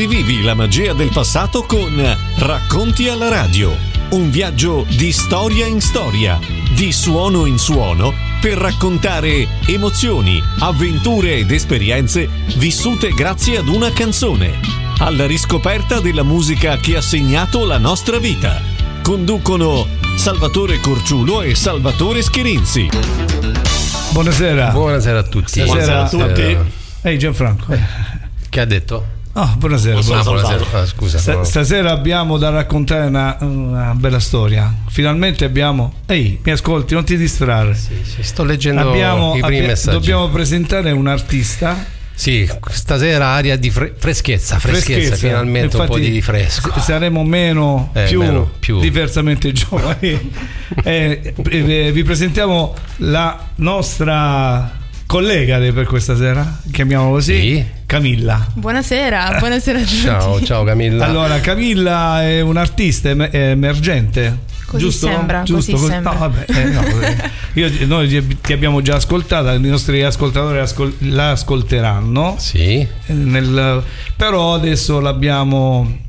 Rivivi la magia del passato con Racconti alla radio. Un viaggio di storia in storia, di suono in suono, per raccontare emozioni, avventure ed esperienze vissute grazie ad una canzone. Alla riscoperta della musica che ha segnato la nostra vita. Conducono Salvatore Corciulo e Salvatore Schirinzi. Buonasera. Buonasera a tutti. Buonasera a tutti. Ehi Gianfranco. Che ha detto? Oh, buonasera. Buonasera. Scusa. Stasera abbiamo da raccontare una bella storia. Finalmente abbiamo. Ehi, mi ascolti, non ti distrarre. Sì, sto leggendo i primi messaggi. Dobbiamo presentare un artista. Sì, stasera aria di freschezza, finalmente. Infatti, un po' di fresco. Saremo più diversamente giovani. Vi presentiamo la nostra collega per questa sera, chiamiamolo così, sì. Camilla. Buonasera a tutti. Ciao Camilla. Allora, Camilla è un'artista emergente. Così giusto? sembra, giusto? così sembra. No, vabbè, noi ti abbiamo già ascoltata, i nostri ascoltatori la ascolteranno. Sì. Però adesso l'abbiamo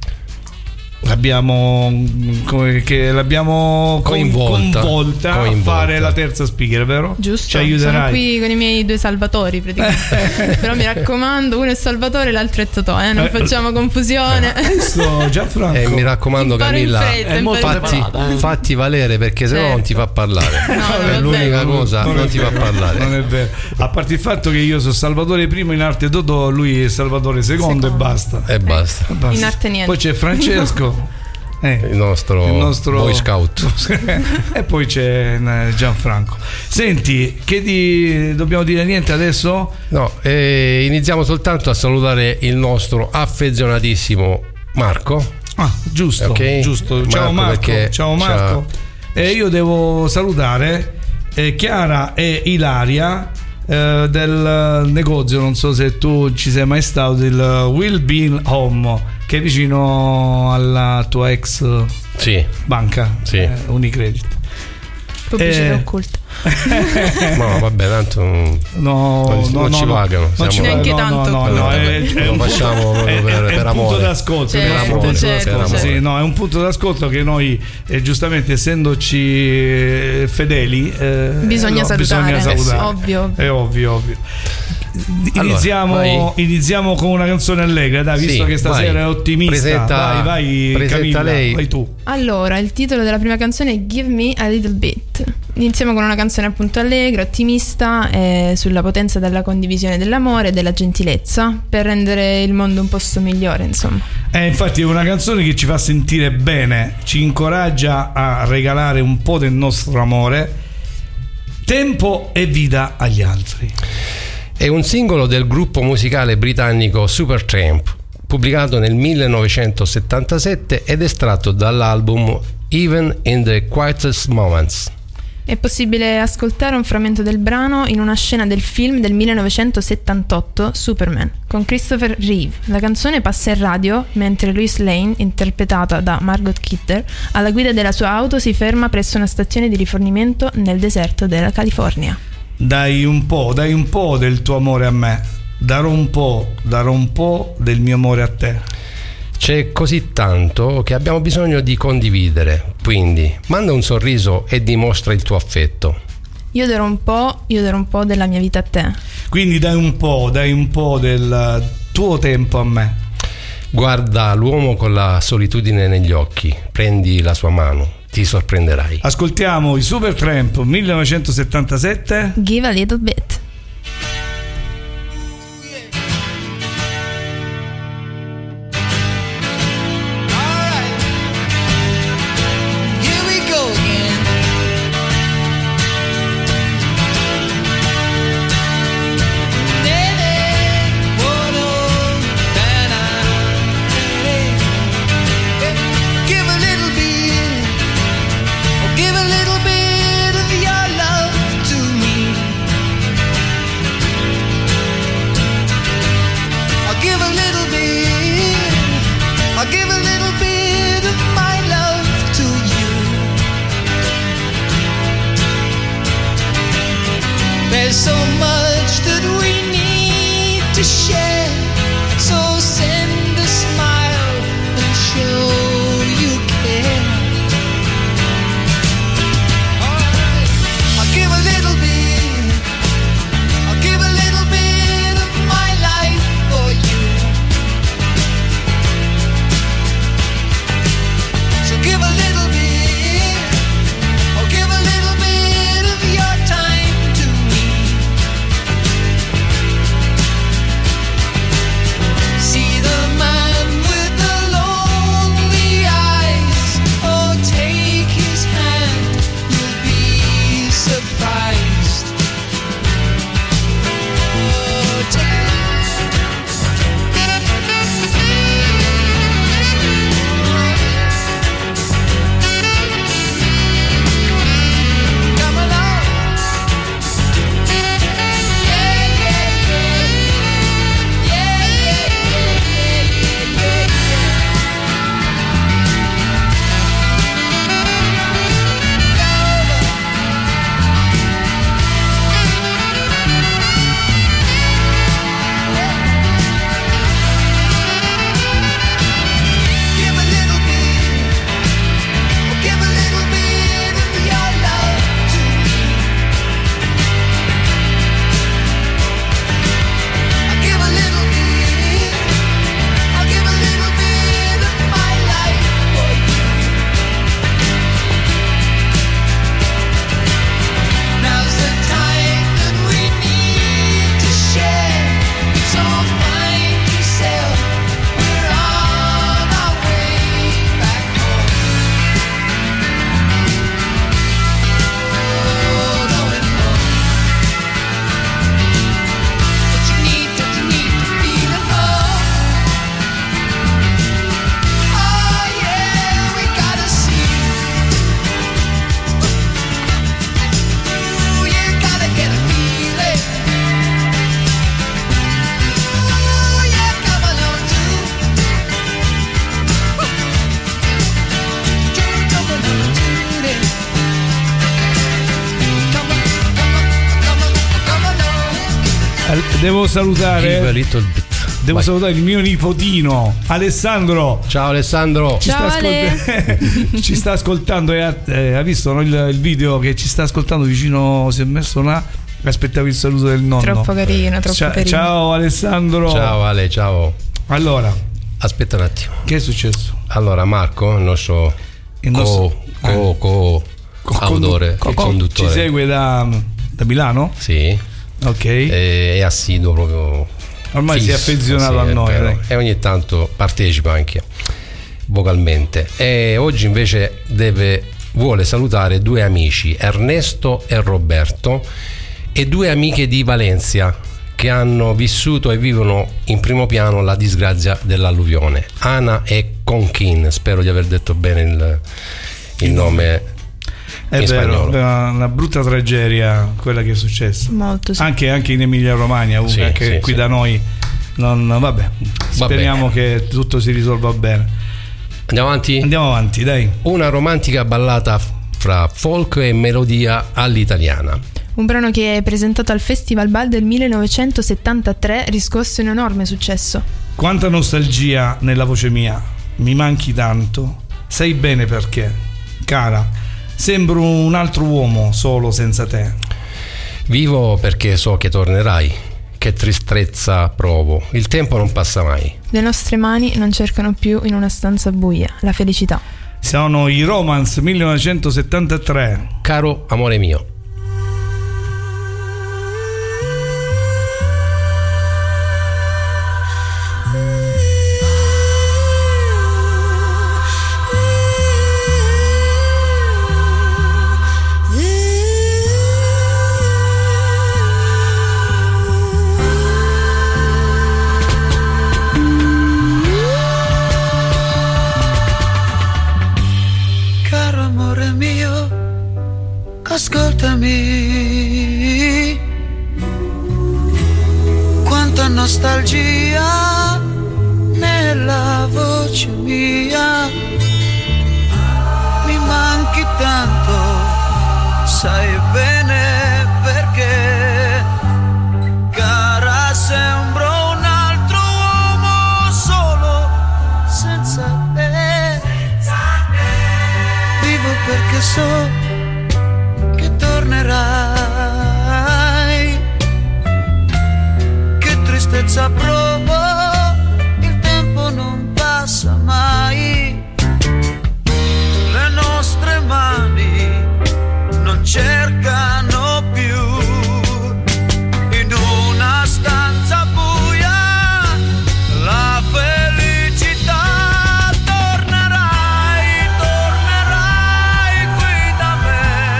coinvolta a fare la terza speaker, vero? Giusto. Ci aiuterai. Sono qui con i miei due salvatori praticamente. Però mi raccomando, uno è Salvatore e l'altro è Totò, non facciamo confusione. Adesso Gianfranco, mi raccomando Camilla, fatti valere, perché sennò non ti fa parlare. No, è l'unica cosa, non ti fa parlare. Non è vero. A parte il fatto che io sono Salvatore primo in arte Totò, lui è Salvatore secondo. E basta. In arte niente. Poi c'è Francesco. Il nostro Boy Scout. E poi c'è Gianfranco. Senti, dobbiamo dire niente adesso? No, iniziamo soltanto a salutare il nostro affezionatissimo Marco. Giusto, okay. Giusto. Ciao Marco. Ciao Marco. E io devo salutare Chiara e Ilaria del negozio, non so se tu ci sei mai stato, del Will Bean Home, che è vicino alla tua ex banca, Unicredit. Pubblicità occulta. No, vabbè, tanto non ci pagano. Non ci neanche tanto. Lo facciamo per amore. Punto d'ascolto. Sì, no, è un punto d'ascolto che noi, giustamente, essendoci fedeli, bisogna salutare. Ovvio. È ovvio. Iniziamo con una canzone allegra, dai, visto che stasera è ottimista. Vai Camilla, lei. vai tu. Allora, il titolo della prima canzone è Give Me a Little Bit. Iniziamo con una canzone appunto allegra, ottimista, sulla potenza della condivisione dell'amore e della gentilezza, per rendere il mondo un posto migliore, insomma. Infatti è una canzone che ci fa sentire bene, ci incoraggia a regalare un po' del nostro amore, tempo e vita agli altri. È un singolo del gruppo musicale britannico Supertramp, pubblicato nel 1977 ed estratto dall'album Even in the Quietest Moments. È possibile ascoltare un frammento del brano in una scena del film del 1978 Superman con Christopher Reeve. La canzone passa in radio mentre Lois Lane, interpretata da Margot Kidder, alla guida della sua auto si ferma presso una stazione di rifornimento nel deserto della California. Dai un po' del tuo amore a me, darò un po' del mio amore a te. C'è così tanto che abbiamo bisogno di condividere, quindi manda un sorriso e dimostra il tuo affetto. Io darò un po' della mia vita a te. Quindi dai un po' del tuo tempo a me. Guarda l'uomo con la solitudine negli occhi, prendi la sua mano, ti sorprenderai. Ascoltiamo i Supertramp 1977. Give a Little Bit. Give a little bit of your love to me. Devo salutare salutare il mio nipotino Alessandro. Ciao Alessandro. Ci sta ascoltando e ha visto, no, il video che ci sta ascoltando vicino, si è messo là. Aspettavo il saluto del nonno. Troppo carino, carino. Ciao Alessandro. Ciao Ale, ciao. Allora, aspetta un attimo. che è successo? Allora Marco, il nostro autore e conduttore, ci segue da Milano? Sì. Ok. È assiduo proprio. Ormai si è affezionato a noi. E ogni tanto partecipa anche vocalmente. E oggi invece vuole salutare due amici, Ernesto e Roberto, e due amiche di Valencia che hanno vissuto e vivono in primo piano la disgrazia dell'alluvione, Ana e Conquin. Spero di aver detto bene il nome. È vero, una brutta tragedia quella che è successa. Molto, sì. Anche in Emilia Romagna, anche qui da noi. Vabbè, speriamo che tutto si risolva bene. Andiamo avanti, dai. Una romantica ballata fra folk e melodia all'italiana. Un brano che è presentato al Festival Bal del 1973, riscosse un enorme successo. Quanta nostalgia nella voce mia, mi manchi tanto, sai bene perché, cara. Sembro un altro uomo solo senza te. Vivo perché so che tornerai, che tristezza provo, il tempo non passa mai. Le nostre mani non cercano più in una stanza buia la felicità. Sono i Romance 1973. Caro amore mio. Ascoltami, quanta nostalgia nella voce mia, mi manchi tanto, sai bene perché, cara, sembro un altro uomo solo senza te, vivo perché so tornerai, che tristezza provo, il tempo non passa mai, le nostre mani non cercano più in una stanza buia la felicità, tornerai qui da me.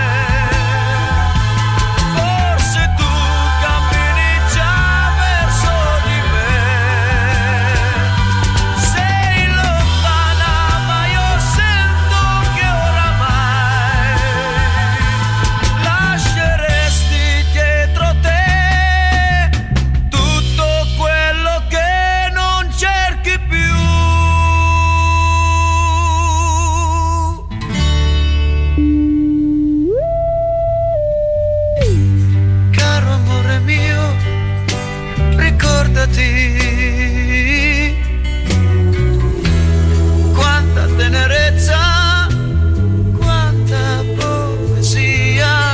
Quanta tenerezza, quanta poesia,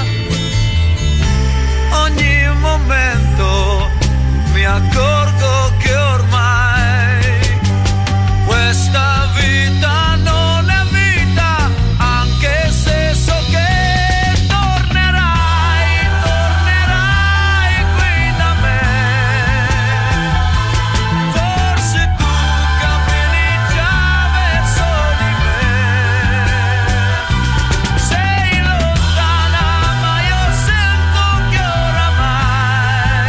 ogni momento mi accorgo che ormai questa vita non è vita, anche se so che tornerai qui da me. Forse tu cammini già verso di me, sei lontana ma io sento che oramai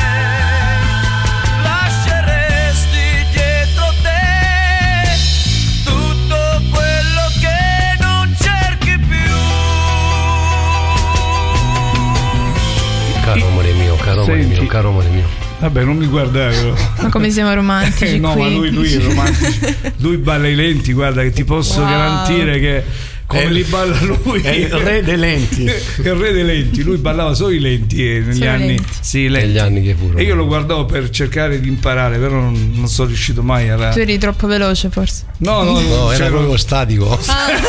lasceresti dietro te tutto quello che non cerchi più. Caro amore mio, caro amore Senti. mio, caro amore mio. Vabbè, non mi guardare. Ma come siamo romantici No, qui. ma lui è romantico. Lui balla i lenti, guarda, che ti posso Wow. garantire che come li balla lui. È il re dei lenti. Il re dei lenti, lui ballava solo i lenti negli Solo anni. lenti. Sì, lenti. Negli anni che furono. E io lo guardavo per cercare di imparare, però non sono riuscito mai a. Tu eri troppo veloce forse. No, era proprio statico.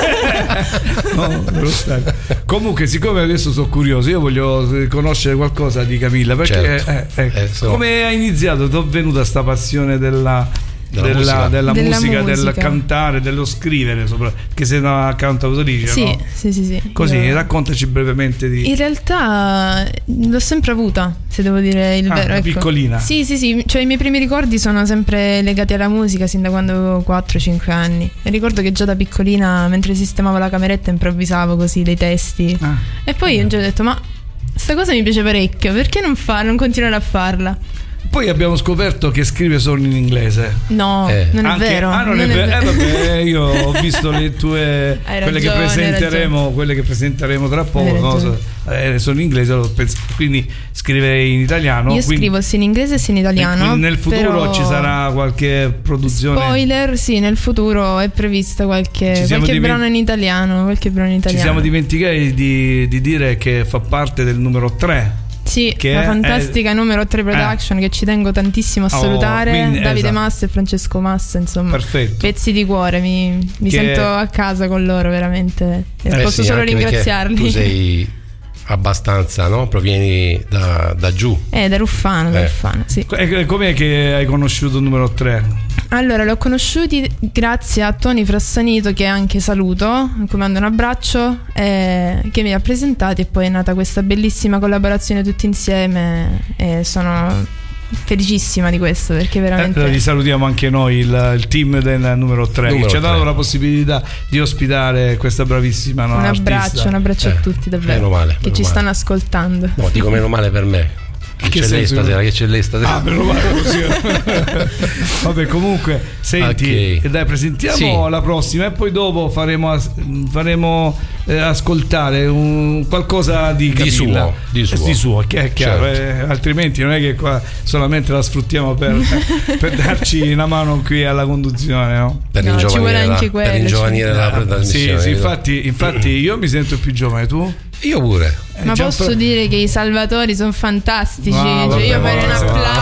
No, lo statico. Comunque, siccome adesso sono curioso, io voglio conoscere qualcosa di Camilla, perché Certo. come hai iniziato? Ti è venuta sta passione della musica, del cantare, dello scrivere, che sei una cantautrice, Sì, no? sì. Così, raccontaci brevemente di. In realtà l'ho sempre avuta, se devo dire il vero. Ecco. Piccolina. Sì, cioè i miei primi ricordi sono sempre legati alla musica sin da quando avevo 4-5 anni. E ricordo che già da piccolina, mentre sistemavo la cameretta, improvvisavo così dei testi. E poi un giorno ho detto, ma sta cosa mi piace parecchio, perché non continuare a farla? Poi abbiamo scoperto che scrive solo in inglese. No, non è vero. Non è vero. Vabbè, io ho visto le tue quelle che presenteremo tra poco, no? Sono in inglese, quindi scrive in italiano. Io scrivo sia in inglese sia in italiano. Nel futuro ci sarà qualche produzione. Spoiler, sì, nel futuro è prevista qualche brano in italiano. Ci siamo dimenticati di dire che fa parte del numero 3. Sì, che la fantastica numero 3 production che ci tengo tantissimo a salutare, quindi, Davide Massa e Francesco Massa, insomma. Perfetto. Pezzi di cuore, mi sento a casa con loro veramente, posso solo ringraziarli. Tu sei abbastanza, no? Provieni da giù. Da Ruffano, sì. Com'è che hai conosciuto il numero 3? Allora, l'ho conosciuti grazie a Tony Frassanito, che anche saluto, a cui mando un abbraccio, che mi ha presentati, e poi è nata questa bellissima collaborazione tutti insieme e sono felicissima di questo, perché veramente li salutiamo anche noi, il team del numero 3 che ci ha dato la possibilità di ospitare questa bravissima artista. Un abbraccio a tutti davvero, meno male, ci stanno ascoltando. No, dico meno male per me. Che c'è lei stasera? Ah, meno male così. Vabbè, comunque, senti, dai, presentiamo la prossima e poi dopo faremo ascoltare qualcosa di Camilla. Di suo, che è chiaro, certo. Altrimenti non è che qua solamente la sfruttiamo per darci una mano qui alla conduzione, no? Per ringiovanire la trasmissione. Sì, infatti io mi sento più giovane, tu? Io pure. Ma posso dire che i Salvatori sono fantastici, io farei un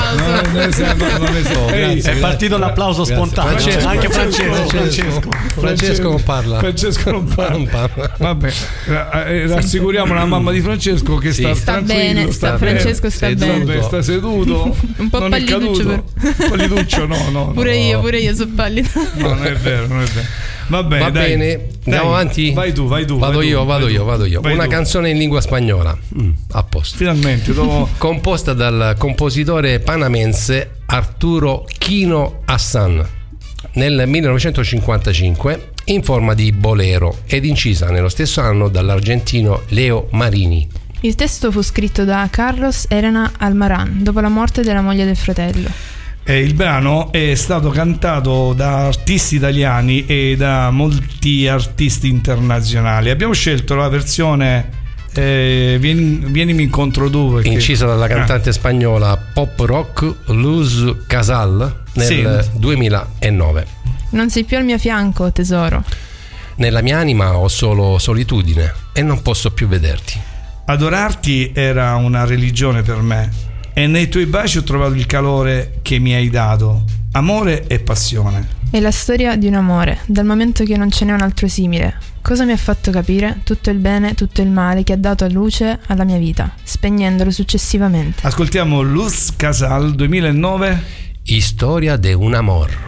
applauso. È partito l'applauso spontaneo. Anche Francesco non parla. Francesco non parla. Vabbè, rassicuriamo la mamma di Francesco che sta tranquillo, Francesco sta bene. Sta seduto. Un po' palliduccio. Palliduccio, no. Pure io sono pallido. No, non è vero. Va bene, andiamo avanti. Vai tu. Vado io. Una canzone in lingua spagnola. A posto. Finalmente. Composta dal compositore panamense Arturo Quino Hassan nel 1955 in forma di bolero ed incisa nello stesso anno dall'argentino Leo Marini. Il testo fu scritto da Carlos Elena Almarán dopo la morte della moglie del fratello. Il brano è stato cantato da artisti italiani e da molti artisti internazionali. Abbiamo scelto la versione Vienimi incontro tu, perché incisa dalla cantante spagnola pop rock Luz Casal nel 2009. Non sei più al mio fianco, tesoro. Nella mia anima ho solo solitudine e non posso più vederti. Adorarti era una religione per me, e nei tuoi baci ho trovato il calore che mi hai dato, amore e passione. È la storia di un amore, dal momento che non ce n'è un altro simile. Cosa mi ha fatto capire tutto il bene, tutto il male che ha dato a luce alla mia vita, spegnendolo successivamente. Ascoltiamo Luz Casal 2009, Historia de un amor.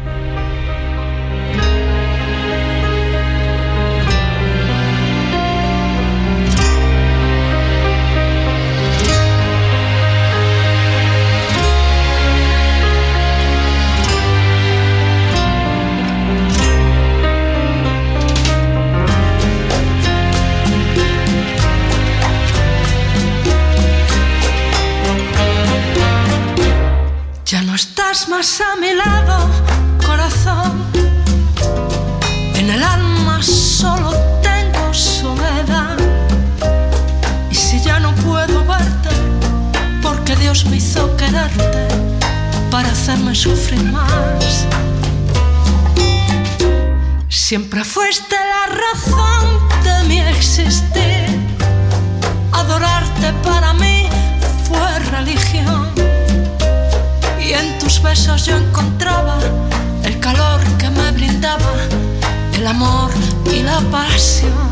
Más a mi lado, corazón, en el alma solo tengo soledad. Y si ya no puedo verte, porque Dios me hizo quererte para hacerme sufrir más. Siempre fuiste la razón de mi existir. Adorarte para mí fue religión. Y en tus besos yo encontraba el calor que me brindaba el amor y la pasión.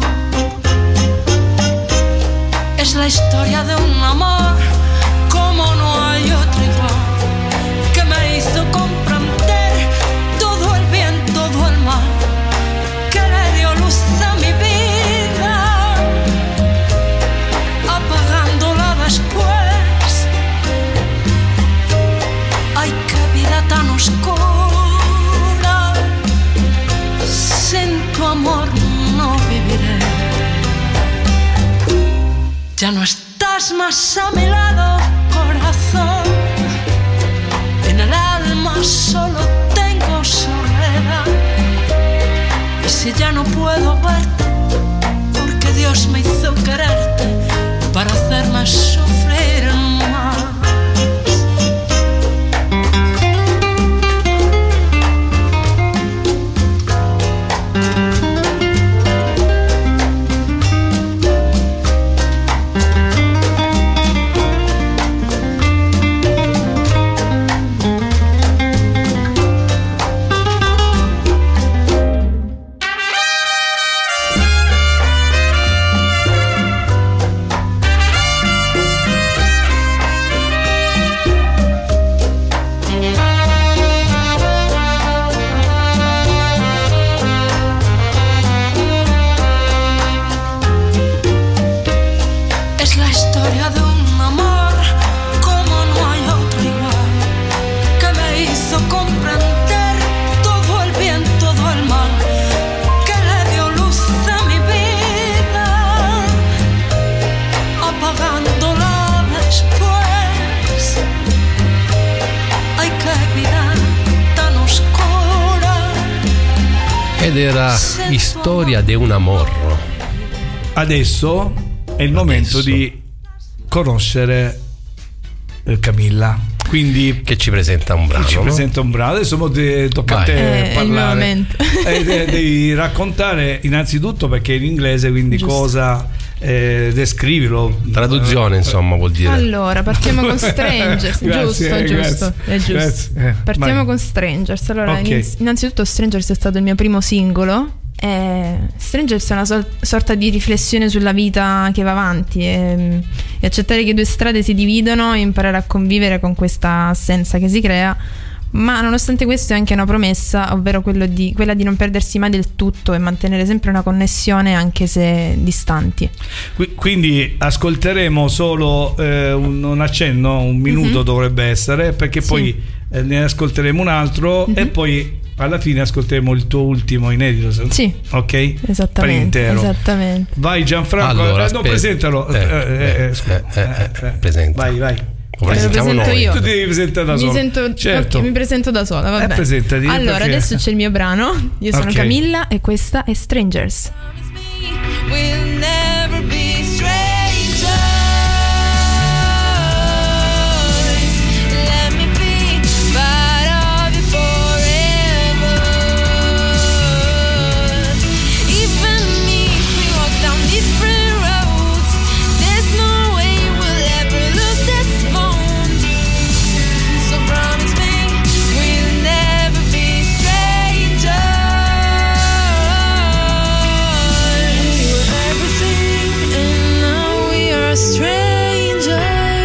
Es la historia de un amor como no hay otro igual, que me hizo comprender todo el bien, todo el mal, que le dio luz a mi vida, apagándola después. Ay, qué vida tan oscura, sin tu amor no viviré. Ya no estás más a mi lado, corazón. En el alma solo tengo soledad. Y si ya no puedo verte, porque Dios me hizo quererte para hacerme sufrir más. Era Storia di un amor. Adesso è il momento di conoscere Camilla. Quindi che ci presenta un brano. Adesso tocca a te parlare. Devi raccontare innanzitutto perché è in inglese, quindi giusto. Cosa descrivilo. Traduzione, insomma, vuol dire. Allora, partiamo con Strangers. Giusto. È giusto. Grazie. Partiamo Vai. Con Strangers. Allora, okay. Innanzitutto Strangers è stato il mio primo singolo. Strangers è una sorta di riflessione sulla vita che va avanti e accettare che due strade si dividono e imparare a convivere con questa assenza che si crea, ma nonostante questo è anche una promessa, ovvero quella di non perdersi mai del tutto e mantenere sempre una connessione anche se distanti. Quindi ascolteremo solo un accenno, un minuto dovrebbe essere, perché poi ne ascolteremo un altro e poi alla fine ascolteremo il tuo ultimo inedito. Sì. Ok? Esattamente. Per intero. Esattamente. Vai Gianfranco, allora, non presentalo. Presenta. Vai. Lo presento io. Tu ti devi presentare da sola. Certo. Okay, mi presento da sola, va bene. Presentati, allora, perché... adesso c'è il mio brano. Io sono Camilla e questa è Strangers. We'll never be strangers. Let me be part of you forever. Even if we walk down different roads, there's no way we'll ever lose this bond. So promise me we'll never be strangers. We were everything and now we are strangers.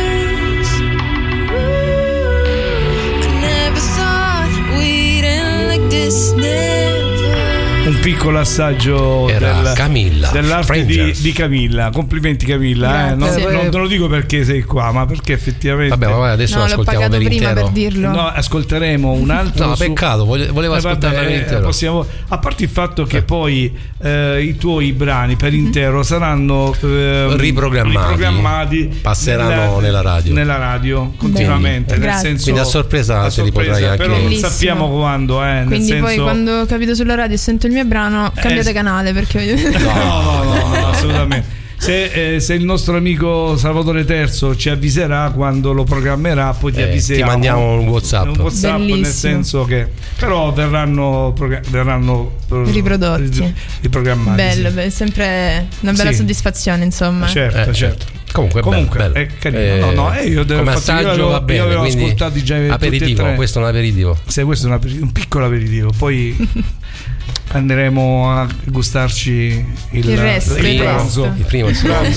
I never thought we'd end like this, never. Un piccolo assaggio dell'arte di Camilla. Complimenti Camilla. Non lo dico perché sei qua, ma perché effettivamente. Vabbè, ma adesso lo ascoltiamo per prima intero. Per dirlo. No, ascolteremo un altro. No, peccato, volevo ascoltarlo per intero. A parte il fatto che poi i tuoi brani per intero saranno riprogrammati, passeranno nella radio continuamente. Bene, nel senso, quindi a sorpresa te li potrai anche. Però non sappiamo quando. Quindi nel poi senso... quando capito sulla radio e sento il mio brano, cambiate canale perché no, assolutamente. Se il nostro amico Salvatore Terzo ci avviserà quando lo programmerà, poi ti avviserà. Ti mandiamo un WhatsApp. Nel senso che però verranno riprodotti, riprogrammati. Bello, sì. Sempre una bella soddisfazione, insomma. Certo. Comunque bello. È carino. Io come assaggio va bene, avevo quindi ascoltati già aperitivo. Questo è un aperitivo. Sì, questo è un piccolo aperitivo. Poi andremo a gustarci il pranzo. Il primo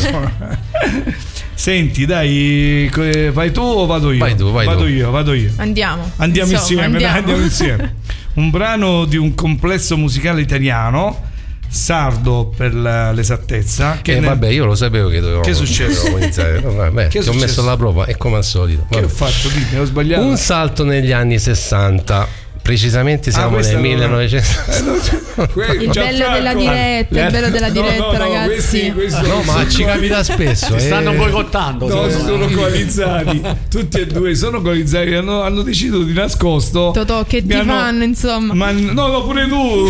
Senti, dai, vai tu o vado io? Vado io. Andiamo insieme. Un brano di un complesso musicale italiano, sardo per l'esattezza. Vabbè, io lo sapevo che dovevo. Che succede? Ti ho messo alla prova, è come al solito. Che ho fatto? Dimmi, ho sbagliato. Un salto negli anni 60. Precisamente siamo nel 1900. Il bello della diretta, ragazzi. No, ma ci capita spesso. Si stanno boicottando. No, si sono coalizzati. Tutti e due sono coalizzati. Hanno deciso di nascosto. Totò, che ti fanno, insomma. Ma no, pure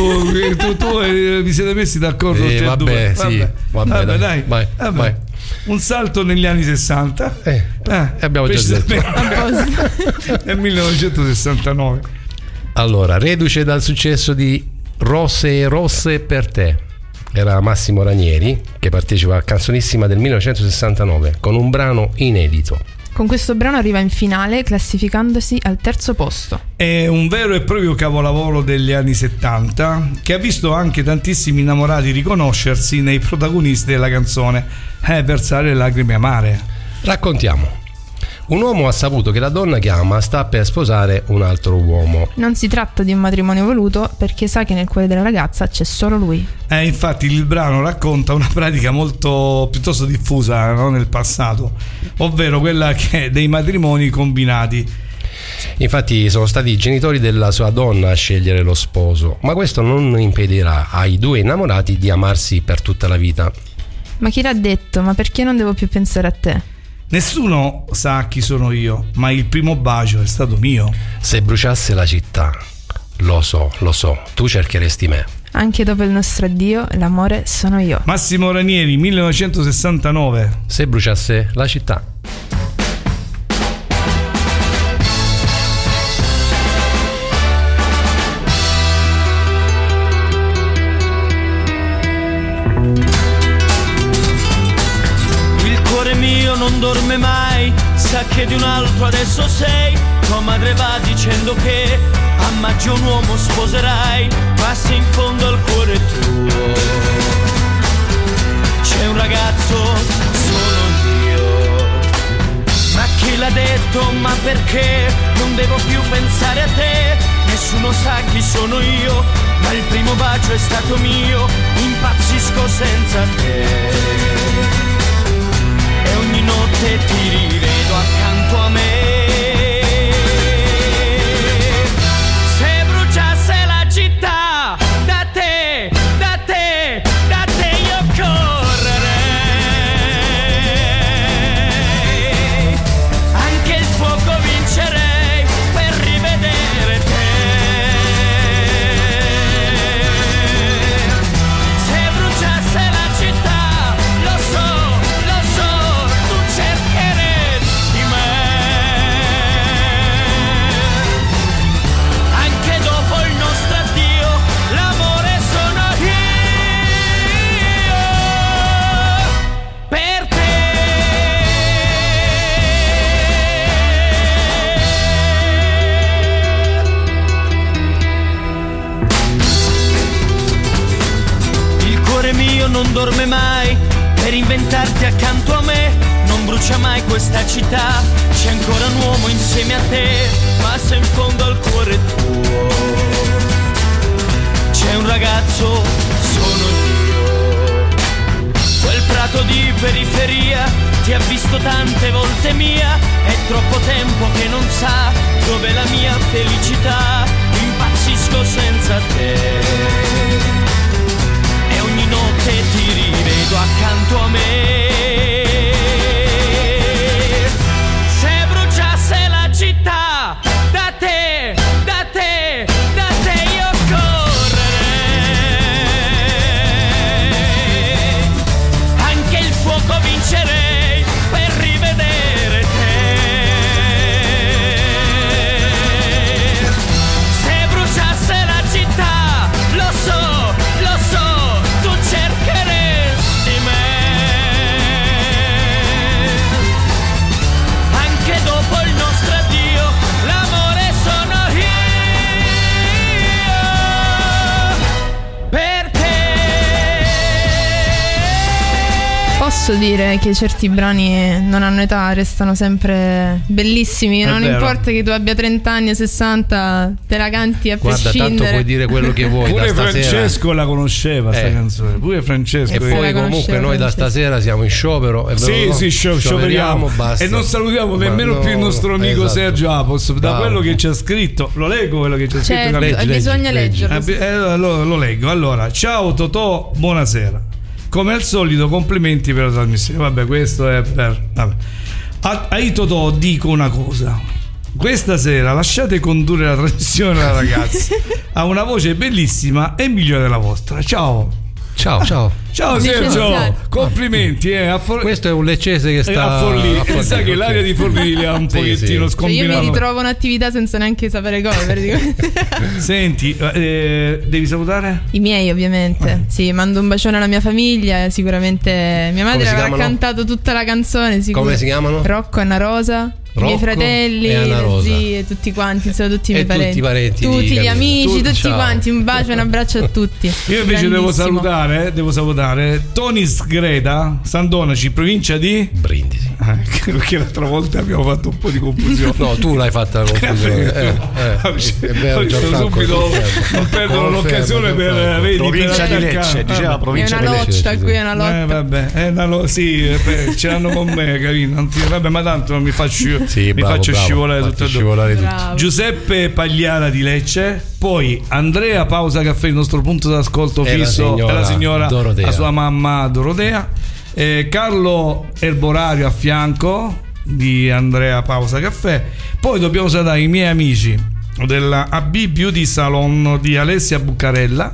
tu vi siete messi d'accordo. Vabbè, sì. Vabbè, dai. Vai. Un salto negli anni 60. Abbiamo già detto. Nel 1969. Allora, reduce dal successo di Rose per te, era Massimo Ranieri che partecipa a Canzonissima del 1969 con un brano inedito. Con questo brano arriva in finale classificandosi al terzo posto. È un vero e proprio capolavoro degli anni 70 che ha visto anche tantissimi innamorati riconoscersi nei protagonisti della canzone e versare lacrime amare. Raccontiamo. Un uomo ha saputo che la donna che ama sta per sposare un altro uomo. Non si tratta di un matrimonio voluto perché sa che nel cuore della ragazza c'è solo lui. Infatti il brano racconta una pratica piuttosto diffusa, no, nel passato, ovvero quella dei matrimoni combinati. Infatti sono stati i genitori della sua donna a scegliere lo sposo, ma questo non impedirà ai due innamorati di amarsi per tutta la vita. Ma chi l'ha detto? Ma perché non devo più pensare a te? Nessuno sa chi sono io, ma il primo bacio è stato mio. Se bruciasse la città, lo so, tu cercheresti me. Anche dopo il nostro addio, l'amore sono io. Massimo Ranieri, 1969. Se bruciasse la città. Non dorme mai, sa che di un altro adesso sei. Tua madre va dicendo che a maggio un uomo sposerai, ma se in fondo al cuore tuo c'è un ragazzo, sono io. Ma chi l'ha detto? Ma perché non devo più pensare a te? Nessuno sa chi sono io, ma il primo bacio è stato mio. Impazzisco senza te. Ogni notte ti rivedo accanto a me. Se bruciasse la città, da te io correrei. Anche il fuoco vincerei per rivedere te. Se bruciasse la città, lo so, cercheresti me. Anche dopo il nostro addio, l'amore sono io per te. Il cuore mio non dorme mai per inventarti accanto a me. Non brucia mai questa città, c'è ancora un uomo insieme a te. Ma se in fondo al cuore tuo c'è un ragazzo, sono io. Quel prato di periferia ti ha visto tante volte mia. È troppo tempo che non sa dov'è la mia felicità. Impazzisco senza te e ogni notte ti rivedo accanto a me. Città, da te io correrei. Anche il fuoco posso dire che certi brani non hanno età, restano sempre bellissimi. Non vero. importa che tu abbia 30 anni o 60, te la canti a Guarda, prescindere. tanto puoi dire quello che vuoi. Pure da stasera. Francesco la conosceva sta canzone. Pure Francesco. E poi comunque conoscevo, noi da Francesco. stasera siamo in sciopero. E scioperiamo. Basta. E non salutiamo nemmeno più il nostro amico Sergio Apos. Da Bravo. quello che ci ha scritto, lo leggo quello che ci ha scritto. Certo, Leggi, bisogna leggi. leggerlo. Lo leggo. Allora, ciao Totò, buonasera. Come al solito, complimenti per la trasmissione. Vabbè, questo è per. Vabbè. Ai Totò dico una cosa. Questa sera lasciate condurre la trasmissione la ragazza. Ha una voce bellissima e migliore della vostra. Ciao. Ciao. Ciao Sergio, complimenti. Questo è un leccese che sta a Forlì. Sai che ok. l'area di Forlì li ha un Sì, pochettino sì. Cioè, io scombinato. mi ritrovo un'attività senza neanche sapere come. Senti, devi salutare? I miei, ovviamente. Sì, mando un bacione alla mia famiglia. Sicuramente mia madre si avrà chiamano? cantato tutta la canzone. Sicuro. Come si chiamano? Rocco, Anna Rosa. I miei Rocco fratelli, e Anna le Rosa. zie, tutti quanti, insomma, tutti i miei E tutti i parenti tutti di gli Camilla. amici, tutti Ciao. quanti. Un bacio e un abbraccio a tutti. Io invece devo salutare Tony Sgreda, Sandonaci, provincia di Brindisi. perché l'altra volta abbiamo fatto un po' di confusione. No, tu l'hai fatta la confusione. È vero, Gianfranco, subito confermo. non perdono Confermo, l'occasione per Gianfranco. vedi, Provincia per di attaccare. Lecce, diceva Vabbè. provincia È di una Lecce. lotta qui, è una lotta. Vabbè, ce l'hanno con me, capito? Vabbè, ma tanto non mi faccio, Sì, mi bravo, faccio bravo. scivolare Fatti tutto addosso. scivolare tutto. Bravo. Giuseppe Pagliara di Lecce, poi Andrea Pausa Caffè, il nostro punto d'ascolto E la fisso, signora e la signora Dorotea. la sua mamma Dorotea, Carlo Erborario a fianco di Andrea Pausa Caffè. Poi dobbiamo salutare i miei amici della AB Beauty Salon di Alessia Buccarella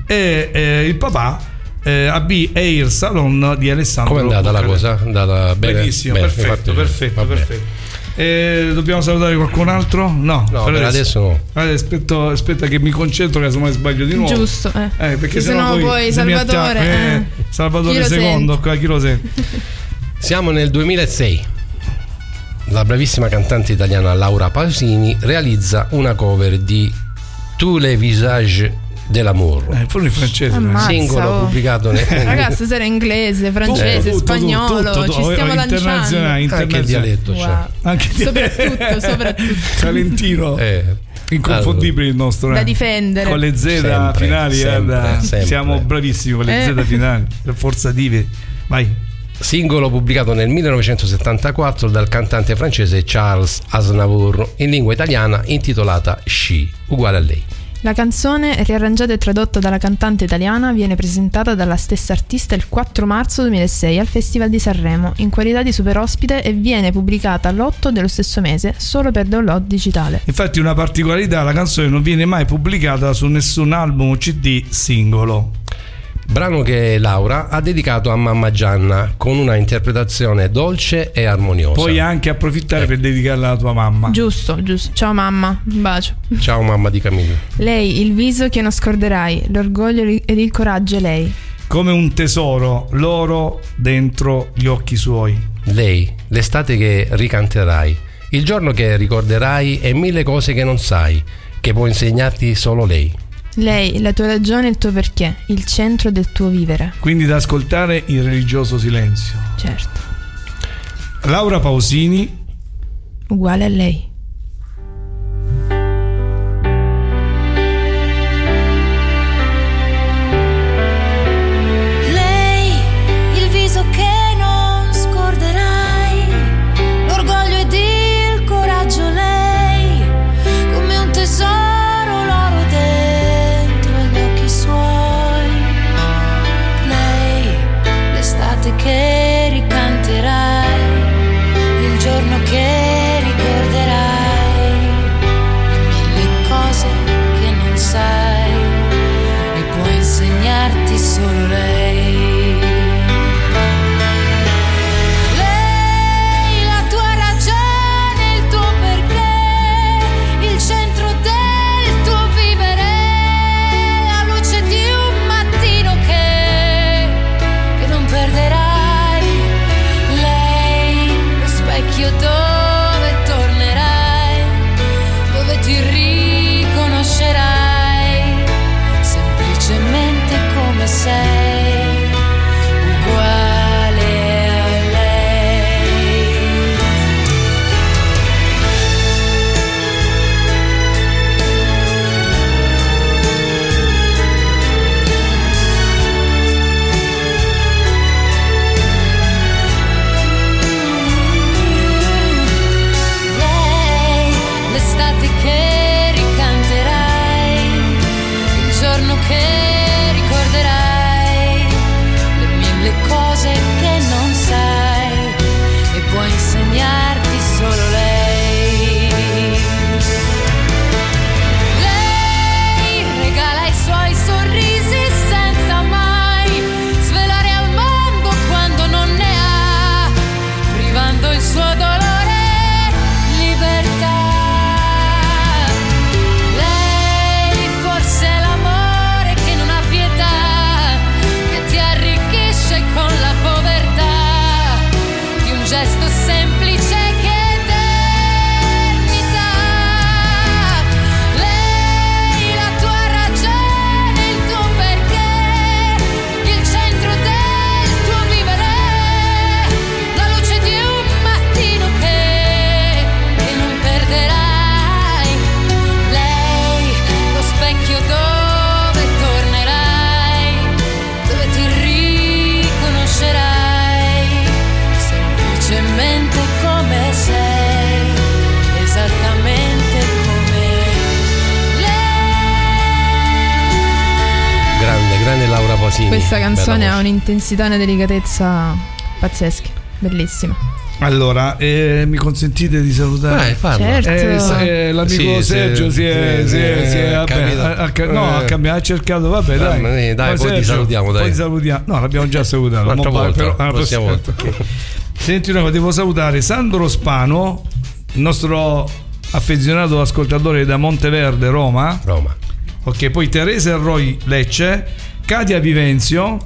e il papà AB Hair Salon di Alessandro. Come è andata la Buccarella. cosa? È andata bene? Benissimo, Bene, perfetto, infatti, perfetto, va bene. perfetto. Dobbiamo salutare qualcun altro? No, per adesso no. Aspetta che mi concentro, che casomai sbaglio di nuovo. Giusto, perché se no poi se mi Salvatore, attacca- Salvatore chi lo secondo, sente? qua chi lo sente? Siamo nel 2006. La bravissima cantante italiana Laura Pausini realizza una cover di Tous les visages de l'amour, Pure in francese. Ammazza, singolo oh. pubblicato Ragazzi, sera inglese, francese, Tutto, spagnolo, tutto, ci stiamo internazionale, lanciando. anche il dialetto c'è. Wow. Anche Soprattutto. Salentino. Inconfondibile il nostro, Da difendere. con le Z Sempre, finali, sempre. siamo bravissimi con le Z finali, per forza divi. Vai. Singolo pubblicato nel 1974 dal cantante francese Charles Aznavour in lingua italiana, intitolata She, uguale a lei. La canzone, riarrangiata e tradotta dalla cantante italiana, viene presentata dalla stessa artista il 4 marzo 2006 al Festival di Sanremo in qualità di super ospite e viene pubblicata l'8 dello stesso mese solo per download digitale. Infatti una particolarità, la canzone non viene mai pubblicata su nessun album o CD singolo. Brano che Laura ha dedicato a mamma Gianna con una interpretazione dolce e armoniosa. Puoi anche approfittare per dedicarla alla tua mamma. Giusto. Ciao mamma, un bacio. Ciao mamma di Camilla. Lei, il viso che non scorderai, l'orgoglio ed il coraggio è lei. Come un tesoro, l'oro dentro gli occhi suoi. Lei, l'estate che ricanterai, il giorno che ricorderai e mille cose che non sai, che può insegnarti solo lei. Lei, la tua ragione e il tuo perché, il centro del tuo vivere. Quindi da ascoltare in religioso silenzio. Certo. Laura Pausini, Uguale a lei. Lei, il viso che non scorderai, l'orgoglio ed il coraggio, lei, come un tesoro, l'oro dentro gli occhi suoi. Lei, l'estate che ricanterai, il giorno che ricorderai, mille cose che non sai e può insegnarti solo lei. Lei, la tua ragione, il tuo perché, il centro del tuo vivere, la luce di un mattino che non perderai. Lei, lo specchio dove tornerai, dove ti riconoscerai semplicemente come sei. che ricorderai le mille cose che non sai e può insegnarti solo lei. Lei regala i suoi sorrisi senza mai svelare al mondo quando non ne ha, privando il suo dolore libertà. Lei forse è l'amore che non ha pietà, che ti arricchisce con la povertà di un gesto semplice che eternità. Lei la tua ragione, il tuo perché, il centro del tuo vivere, la luce di un mattino che non perderai. Lei lo specchio dove tornerai, dove ti riconoscerai semplicemente come sei, esattamente come lei. Grande Laura Pausini. Questa canzone Bella ha voce. un'intensità e una delicatezza pazzesche, bellissima. Allora, mi consentite di salutare? Vai, parla. Certo. L'amico Sì, Sergio sì, si è capito. ha cercato, vabbè, dai. Dai, poi ti salutiamo, dai. Poi ti salutiamo. No, l'abbiamo già salutato. Un'altra Mo' volta, però, la prossima volta. Senti una cosa, devo salutare Sandro Spano, il nostro affezionato ascoltatore da Monteverde, Roma. Ok, poi Teresa Roy Lecce, Katia Vivenzio,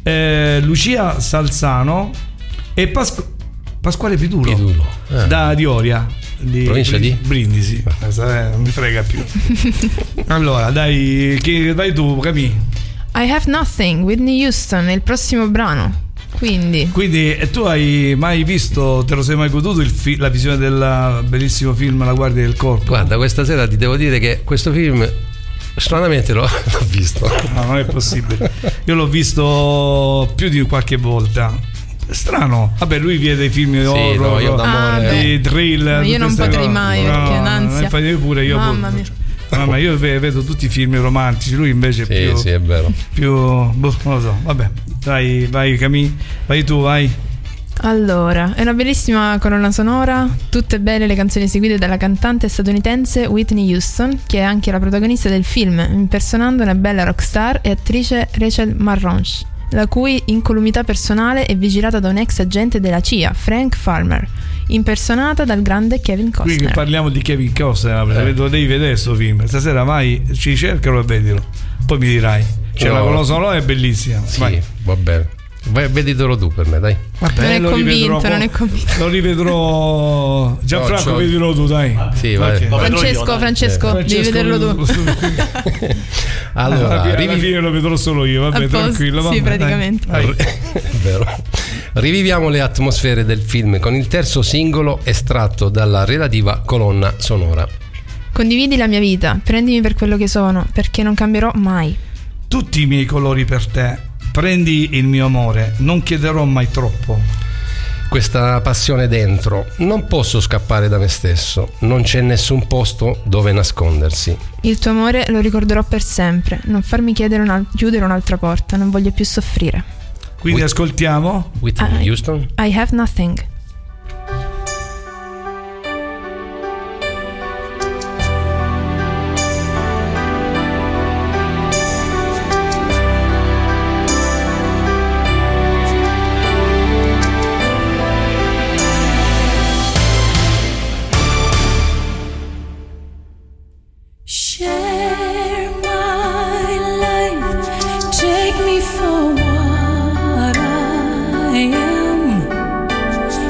Lucia Salzano e Pasquale Pitulo. Da Dioria, di Provincia di Brindisi. Non mi frega più. Allora, dai, vai tu, Camì. I Have Nothing, Whitney Houston, è il prossimo brano. Quindi tu hai mai visto, te lo sei mai goduto la visione del bellissimo film La Guardia del Corpo? Guarda, questa sera ti devo dire che questo film stranamente l'ho visto. No, non è possibile. Io l'ho visto più di qualche volta. Strano. Vabbè, lui vede i film di horror, no, io d'amore, di thriller. io non potrei mai, perché no, un'ansia. infatti io pure, Mamma mia. Ma io vedo tutti i film romantici, lui invece è più. Sì, è vero. Non lo so, vabbè. Dai, vai Camì, vai tu, vai. Allora, è una bellissima colonna sonora, tutte belle le canzoni eseguite dalla cantante statunitense Whitney Houston, che è anche la protagonista del film, impersonando una bella rockstar e attrice Rachel Marronch, la cui incolumità personale è vigilata da un ex agente della CIA, Frank Farmer, impersonata dal grande Kevin Qui Costner. che parliamo di Kevin Costner, lo devi vedere sto film. Stasera vai, ci cercalo e vedilo. Poi mi dirai. Cioè, la colonna sonora è bellissima. Sì, vai. va bene. Veditelo tu per me, dai. Vabbè, non è convinto. Lo rivedrò. Gianfranco, vedilo tu, dai. Sì, vai. Francesco, devi vederlo tu. Allora, alla fine lo vedrò solo io, vabbè, tranquillo. Sì, praticamente. È vero. Riviviamo le atmosfere del film con il terzo singolo estratto dalla relativa colonna sonora. Condividi la mia vita, prendimi per quello che sono, perché non cambierò mai. Tutti i miei colori per te. Prendi il mio amore, non chiederò mai troppo. Questa passione dentro, non posso scappare da me stesso, non c'è nessun posto dove nascondersi. Il tuo amore lo ricorderò per sempre, non farmi chiudere un'altra porta, non voglio più soffrire. Quindi ascoltiamo Whitney Houston. I Have Nothing. Share my life, take me for what I am.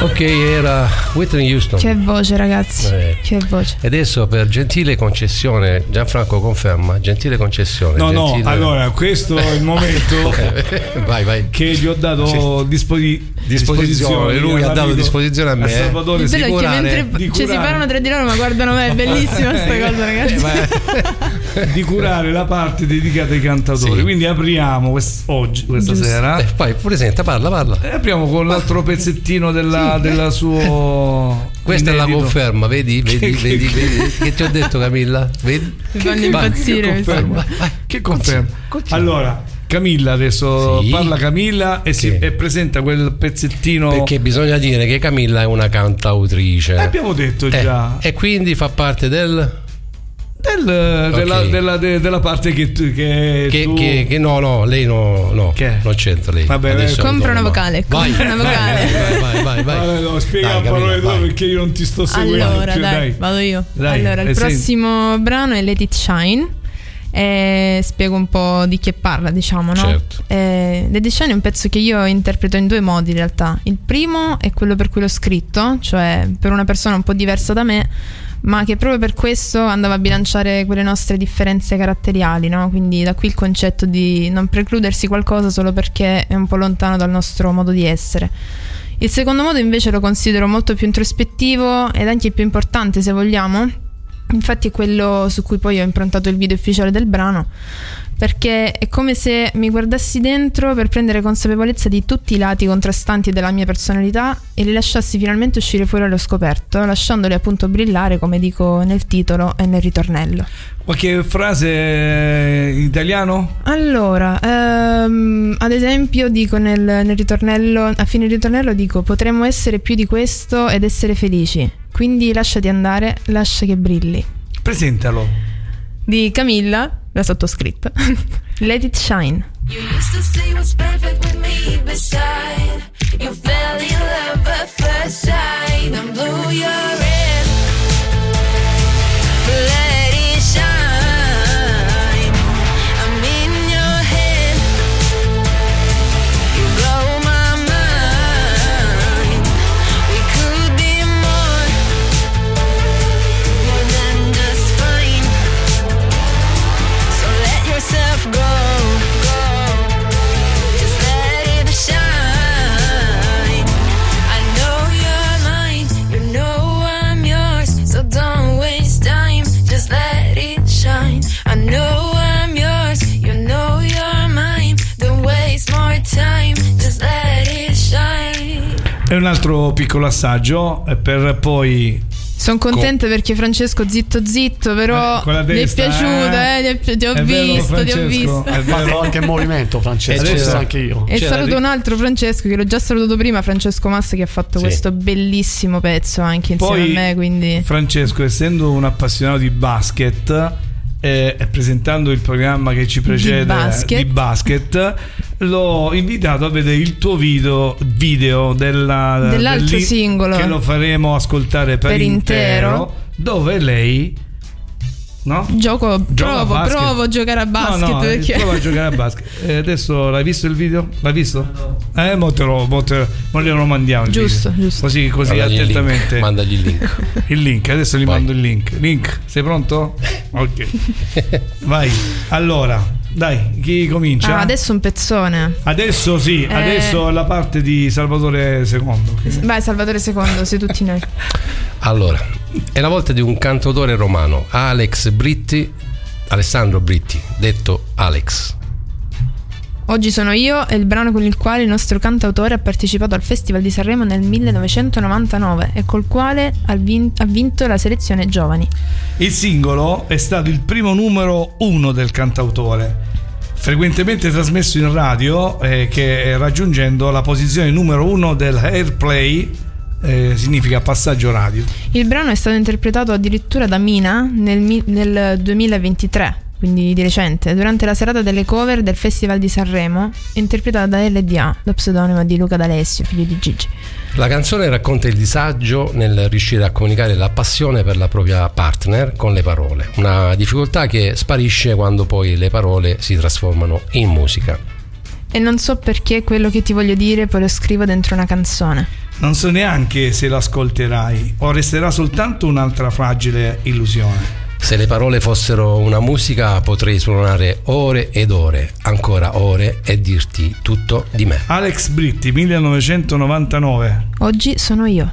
Ok, era Whitney Houston. Che voce, ragazzi, che voce. E adesso, per gentile concessione, Gianfranco conferma, gentile concessione. No, allora questo è il momento vai. che gli ho dato disposizione. Lui ha dato disposizione a me. Salvatore, Bello che mentre si parlano tra di loro ma guardano me, è bellissima sta cosa, ragazzi. di curare la parte dedicata ai cantautori. Sì. Quindi apriamo questa sera. Poi presenta, parla. Apriamo con l'altro pezzettino della sua. Questa inedito. è la conferma, vedi che ti ho detto, Camilla? Vedi? Mi fanno impazzire. Che conferma? Allora, Camilla adesso parla Camilla e e presenta quel pezzettino. Perché bisogna dire che Camilla è una cantautrice. Abbiamo detto già. E quindi fa parte della parte che tu no, lei no, che? non c'entra lei. Vabbè, compra una vocale. Vai. No, spiega a parole tue perché io non ti sto seguendo. Allora, dai, vado io. Allora, il prossimo brano è Let It Shine. Spiego un po' di che parla, diciamo, no? Certo. Let It Shine è un pezzo che io interpreto in due modi in realtà. Il primo è quello per cui l'ho scritto, cioè per una persona un po' diversa da me, ma che proprio per questo andava a bilanciare quelle nostre differenze caratteriali, no? Quindi da qui il concetto di non precludersi qualcosa solo perché è un po' lontano dal nostro modo di essere. Il secondo modo invece lo considero molto più introspettivo ed anche più importante, se vogliamo. Infatti è quello su cui poi ho improntato il video ufficiale del brano, perché è come se mi guardassi dentro per prendere consapevolezza di tutti i lati contrastanti della mia personalità e li lasciassi finalmente uscire fuori allo scoperto, lasciandoli appunto brillare, come dico nel titolo e nel ritornello. Qualche frase in italiano? Allora, ad esempio dico nel ritornello, a fine ritornello dico: potremmo essere più di questo ed essere felici, quindi lasciati andare, lascia che brilli. Presentalo. Di Camilla, la sottoscritta. Let It Shine. You used to say what's perfect with me beside. You fell in love at first sight and blew your head. Let it shine. I'm in your head. You blow my mind. We could be more than just fine. So let yourself go. Just let it shine. I know you're mine. You know I'm yours. So don't waste time. Just let it shine. I know I'm yours. You know you're mine. Don't waste more time. Just let it shine. E un altro piccolo assaggio per poi. Sono contenta perché Francesco zitto, però mi è piaciuto, ti ho visto. Ha fatto anche il movimento, Francesco, adesso anche io. E saluto un altro Francesco che l'ho già salutato prima, Francesco Massa, che ha fatto questo bellissimo pezzo anche insieme a me. Quindi Francesco, essendo un appassionato di basket e presentando il programma che ci precede di basket, l'ho invitato a vedere il tuo video dell'altro singolo che lo faremo ascoltare per intero, dove lei provo a giocare a basket. Perché prova a giocare a basket. Adesso l'hai visto il video? L'hai visto? No. Mo glielo mandiamo giusto. Così mandagli attentamente. Mandagli il link. Il link, adesso gli mando il link. Sei pronto? Ok. Vai. Allora, dai, chi comincia? Adesso un pezzone. Adesso adesso la parte di Salvatore II. Vai, Salvatore II, sei tutti noi. Allora, è la volta di un cantautore romano, Alessandro Britti, detto Alex. Oggi sono io è il brano con il quale il nostro cantautore ha partecipato al Festival di Sanremo nel 1999 e col quale ha vinto la selezione giovani. Il singolo è stato il primo numero 1 del cantautore, frequentemente trasmesso in radio, che raggiungendo la posizione numero 1 del Airplay, significa passaggio radio. Il brano è stato interpretato addirittura da Mina nel 2023, quindi di recente, durante la serata delle cover del Festival di Sanremo, interpretata da LDA, lo pseudonimo di Luca D'Alessio, figlio di Gigi. La canzone racconta il disagio nel riuscire a comunicare la passione per la propria partner con le parole, una difficoltà che sparisce quando poi le parole si trasformano in musica. E non so perché quello che ti voglio dire poi lo scrivo dentro una canzone. Non so neanche se l'ascolterai o resterà soltanto un'altra fragile illusione. Se le parole fossero una musica potrei suonare ore ed ore, ancora ore, e dirti tutto di me. Alex Britti, 1999. Oggi sono io.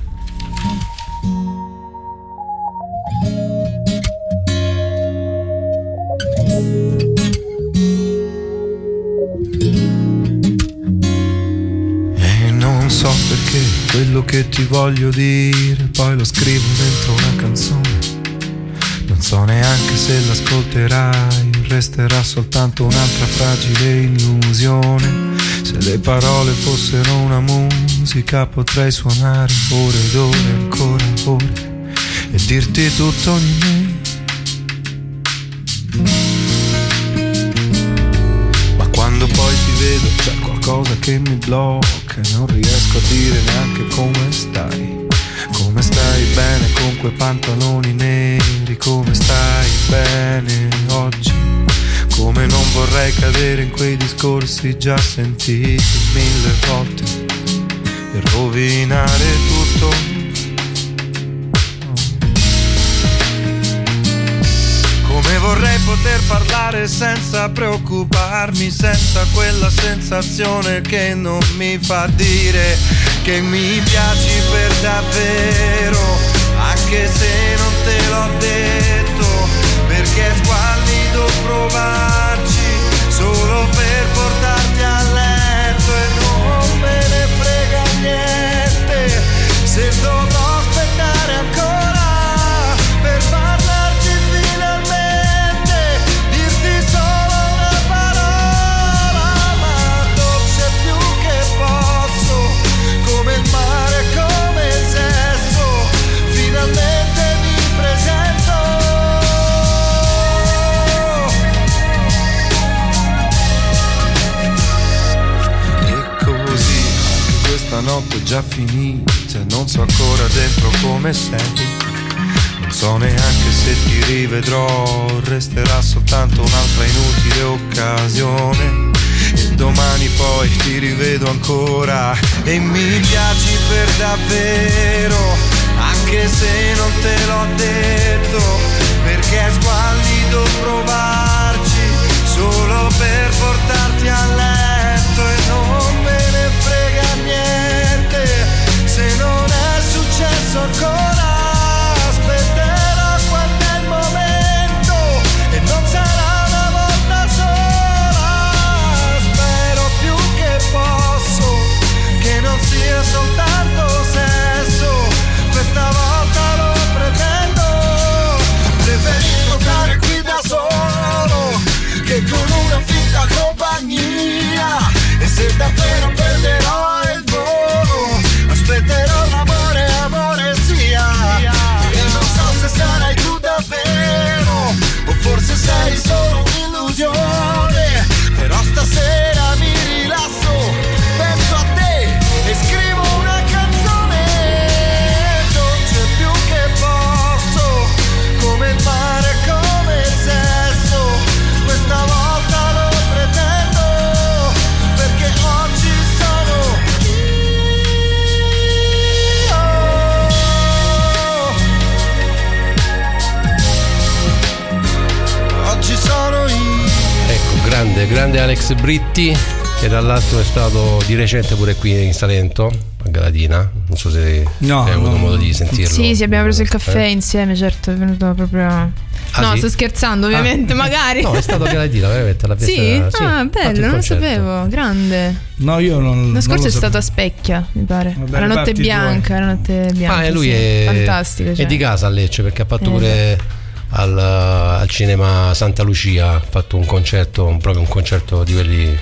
E non so perché quello che ti voglio dire poi lo scrivo dentro una canzone. Non so neanche se l'ascolterai, resterà soltanto un'altra fragile illusione. Se le parole fossero una musica potrei suonare ore ed ore, ancora ore, e dirti tutto di me. Ma quando poi ti vedo c'è qualcosa che mi blocca e non riesco a dire neanche come stai. Come stai bene con quei pantaloni neri? Come stai bene oggi? Come non vorrei cadere in quei discorsi già sentiti 1000 volte e rovinare tutto. Come vorrei poter parlare senza preoccuparmi, senza quella sensazione che non mi fa dire che mi piaci per davvero, anche se non te l'ho detto, perché è squallido provarci solo per portarti a letto e non me ne frega niente se dovrò aspettare ancora per parlarti finalmente, dirti solo una parola, ma dolce più che posso, come il mare, come il sesso, finalmente mi presento. E così anche questa notte è già finita, non so ancora dentro come sei. Non so neanche se ti rivedrò, resterà soltanto un'altra inutile occasione. E domani poi ti rivedo ancora e mi piaci per davvero, anche se non te l'ho detto, perché è squallido provarci solo per portarti a letto e non me ne frega niente se non è successo ancora. Aspetterò quando è il momento e non sarà una volta sola. Spero più che posso che non sia soltanto sesso, questa volta lo pretendo. Preferisco stare qui da solo che con una finta compagnia, e se davvero perderò il volo aspetterò l'amore, amore sia. E non so se sarai tu davvero o forse sei solo un'illusione, però stasera mi rilasso, penso a te e scrivo una canzone dolce più che posso, come il mare, come il sesso, questa volta lo pretendo, perché oggi sono io. Oggi sono io. Ecco, grande Alex Britti, che dall'altro è stato di recente pure qui in Salento, a Galatina. Non so se hai avuto modo di sentirlo. Sì, abbiamo preso il caffè insieme, certo, è venuto proprio. No, sì? sto scherzando, ovviamente, magari. No, è stato a Galatina, veramente alla festa. Sì? Ah, bello, non lo sapevo, grande. No, io non. L'anno scorso non è stato a Specchia, mi pare. La notte bianca, la notte bianca. E lui sì. è Fantastico. è di casa a Lecce, perché ha fatto pure al cinema Santa Lucia, ha fatto un concerto, proprio un concerto di quelli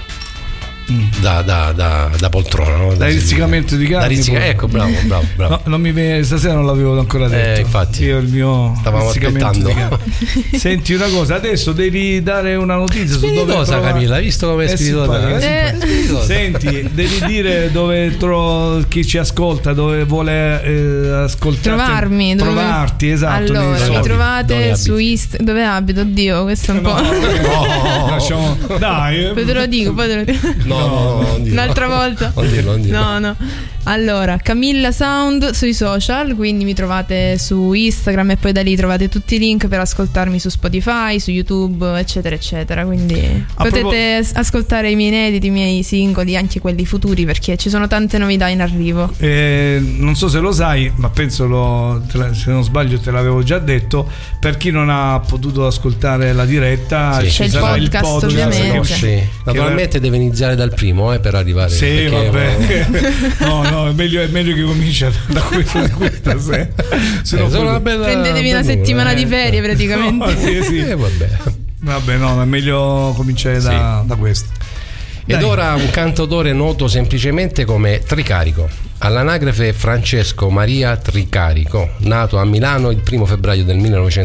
da poltrona, no? Da rizzicamento di carne. Ecco, bravo. No, non mi viene, stasera non l'avevo ancora detto. Infatti, io il mio stavamo aspettando. Senti una cosa, adesso devi dare una notizia su dove cosa, Camilla, hai visto come è spiritosa? Senti, devi dire dove chi ci ascolta, dove vuole ascoltarti, trovarti, esatto. Allora, mi trovate su dove abito? Oddio, questo è un po'. Lasciamo, dai. Poi te lo dico. No, un'altra volta. Non dirlo. No. Allora, Camilla Sound sui social, quindi mi trovate su Instagram e poi da lì trovate tutti i link per ascoltarmi su Spotify, su YouTube, eccetera eccetera, quindi potete ascoltare i miei inediti, i miei singoli, anche quelli futuri, perché ci sono tante novità in arrivo. Non so se lo sai, ma penso se non sbaglio te l'avevo già detto, per chi non ha potuto ascoltare la diretta, c'è il podcast, ovviamente. Sì. Naturalmente deve iniziare dal primo per arrivare. Sì, vabbè. No, è meglio che cominci da questa sera. Prendetevi una settimana di ferie praticamente. No, sì. Vabbè, no, è meglio cominciare da questo. Ed ora un cantautore noto semplicemente come Tricarico, all'anagrafe Francesco Maria Tricarico, nato a Milano il 1 febbraio del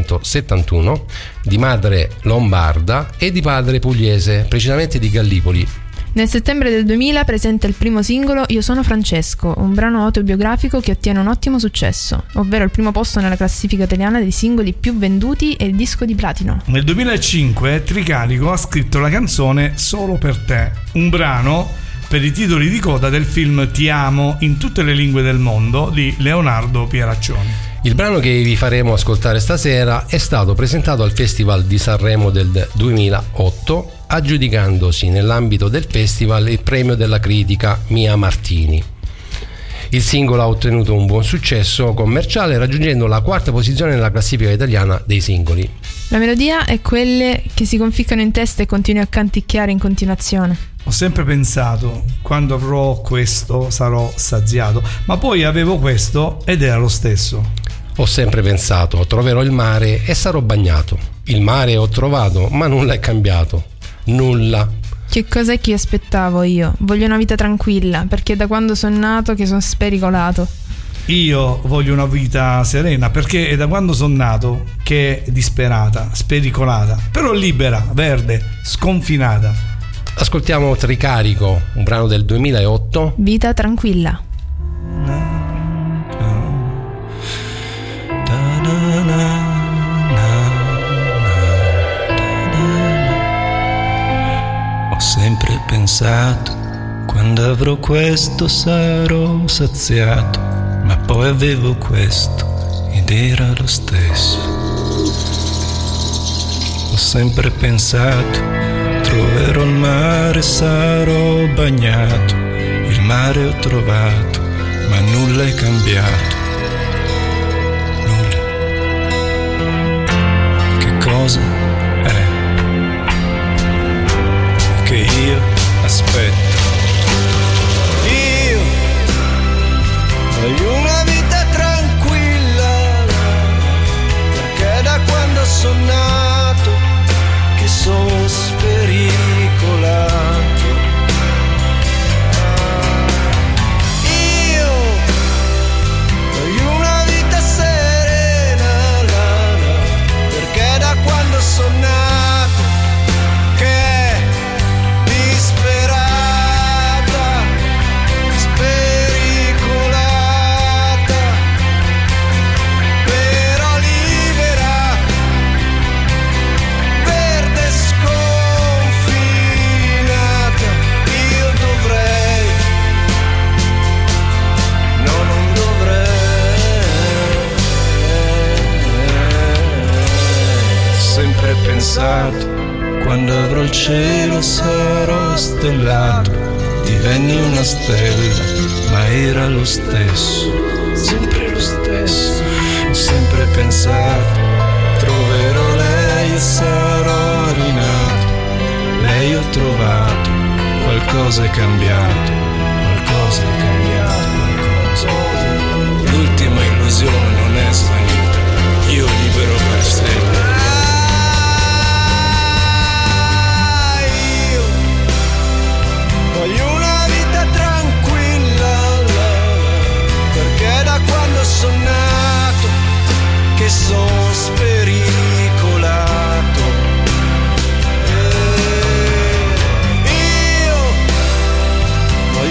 1971, di madre lombarda e di padre pugliese, precisamente di Gallipoli. Nel settembre del 2000 presenta il primo singolo Io sono Francesco, un brano autobiografico che ottiene un ottimo successo, ovvero il primo posto nella classifica italiana dei singoli più venduti e il disco di platino. Nel 2005 Tricarico ha scritto la canzone Solo per te, un brano per i titoli di coda del film Ti amo in tutte le lingue del mondo di Leonardo Pieraccioni. Il brano che vi faremo ascoltare stasera è stato presentato al Festival di Sanremo del 2008, aggiudicandosi nell'ambito del festival il premio della critica Mia Martini. Il singolo ha ottenuto un buon successo commerciale, raggiungendo la 4ª posizione nella classifica italiana dei singoli. La melodia è quelle che si conficcano in testa e continui a canticchiare in continuazione. Ho sempre pensato, quando avrò questo sarò saziato, ma poi avevo questo ed era lo stesso. Ho sempre pensato, troverò il mare e sarò bagnato. Il mare ho trovato, ma nulla è cambiato. Nulla. Che cos'è che aspettavo io? Voglio una vita tranquilla, perché da quando sono nato che sono spericolato. Io voglio una vita serena, perché è da quando sono nato che è disperata, spericolata, però libera, verde, sconfinata. Ascoltiamo Tricarico, un brano del 2008. Vita tranquilla. Ho sempre pensato, quando avrò questo sarò saziato, ma poi avevo questo ed era lo stesso. Ho sempre pensato, troverò il mare, sarò bagnato, il mare ho trovato, ma nulla è cambiato. Nulla. Che cosa è che io aspetto? Io voglio una vita tranquilla, perché da quando sono nato che sono spericolato. Io voglio una vita serena, perché da quando sono nato che è disperata, spericolata, però libera, verde sconfinata. Io dovrei, no, non dovrei. Ho sempre pensato, quando avrò il cielo sarò stellato. Divenni una stella, ma era lo stesso, sempre lo stesso. Ho sempre pensato, troverò lei e sarò rinato. Lei ho trovato, qualcosa è cambiato, qualcosa è cambiato, qualcosa. L'ultima illusione non è svanita, io libero per sempre. Voglio una vita tranquilla, perché da quando sono nato che sono spericolato. Io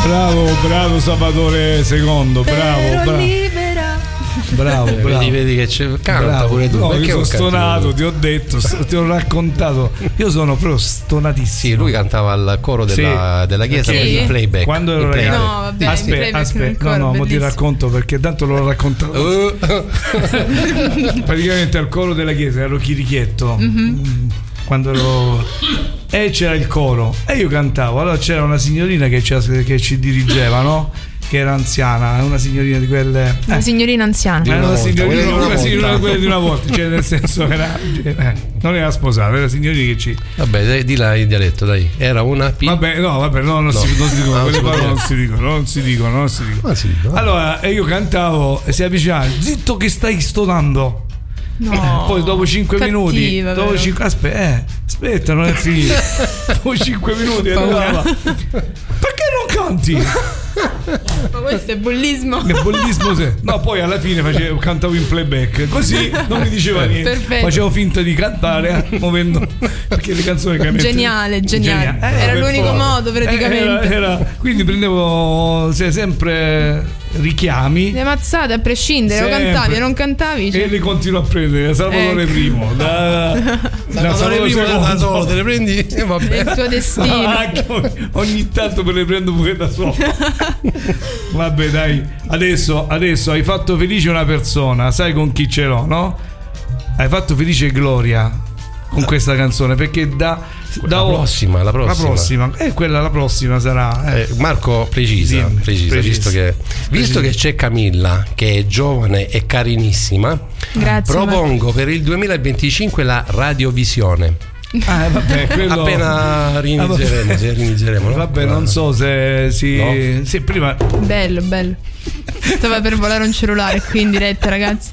Bravo Salvatore II, bravo. Vedi che canta bravo. pure tu. No, Perché io sono stonato, tu? ti ho detto, ti ho raccontato. Io sono proprio stonatissimo. Sì, lui cantava al coro della chiesa per il playback. Quando ero ragazzo. No, vabbè, aspetta, no, ti racconto perché tanto l'ho raccontato. Praticamente al coro della chiesa ero chirichietto. Quando ero e c'era il coro e io cantavo, allora c'era una signorina che ci dirigeva, no? Che era anziana, una signorina di quelle una signorina anziana, una signorina di una volta, cioè nel senso era non era sposata, era signorina che ci vabbè, di là in dialetto, dai, era una non si dicono quelle parole, non si dicono. Allora e io cantavo e si avvicinava, zitto che stai stonando. No, poi dopo 5 minuti aspetta, non è finito. Dopo 5 minuti arrivava, perché non canti? Ma questo è bullismo. È bullismo, sì. No, poi alla fine cantavo in playback, così non mi diceva niente. Perfetto. Facevo finta di cantare muovendo, perché le canzoni che geniale. Era l'unico modo praticamente. Quindi prendevo sempre richiami, le mazzate a prescindere, o cantavi o non cantavi, e li continuo a prendere. Salvatore primo da solo te le prendi e vabbè. È il tuo destino. Ogni tanto me le prendo pure da solo. Vabbè, dai, adesso hai fatto felice una persona, sai con chi ce l'ho, no? Hai fatto felice Gloria con questa canzone, perché la prossima la prossima sarà Marco precisa, visto che c'è Camilla che è giovane e carinissima. Grazie, propongo per il 2025 la radiovisione. Vabbè, quello appena rinizieremo, no? Vabbè, non so se sì, prima bello stava per volare un cellulare qui in diretta, ragazzi.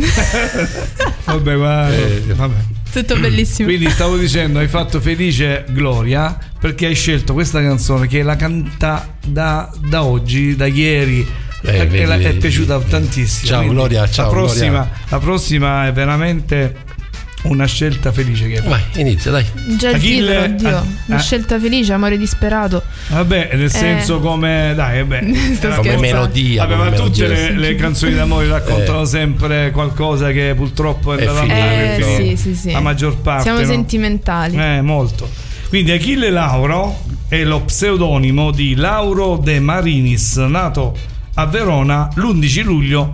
vabbè. Tutto bellissimo. Quindi stavo dicendo, hai fatto felice Gloria perché hai scelto questa canzone che la canta da oggi, da ieri. È piaciuta tantissimo. Ciao Gloria, ciao. La prossima è veramente una scelta felice che vai, inizia, dai. Già il titolo, oddio, una scelta felice, amore disperato. Vabbè, nel senso come come melodia. Vabbè, ma tutte le canzoni d'amore raccontano sempre qualcosa che purtroppo è andato male. Sì. La maggior parte. Siamo sentimentali. Molto. Quindi Achille Lauro è lo pseudonimo di Lauro De Marinis, nato a Verona l'11 luglio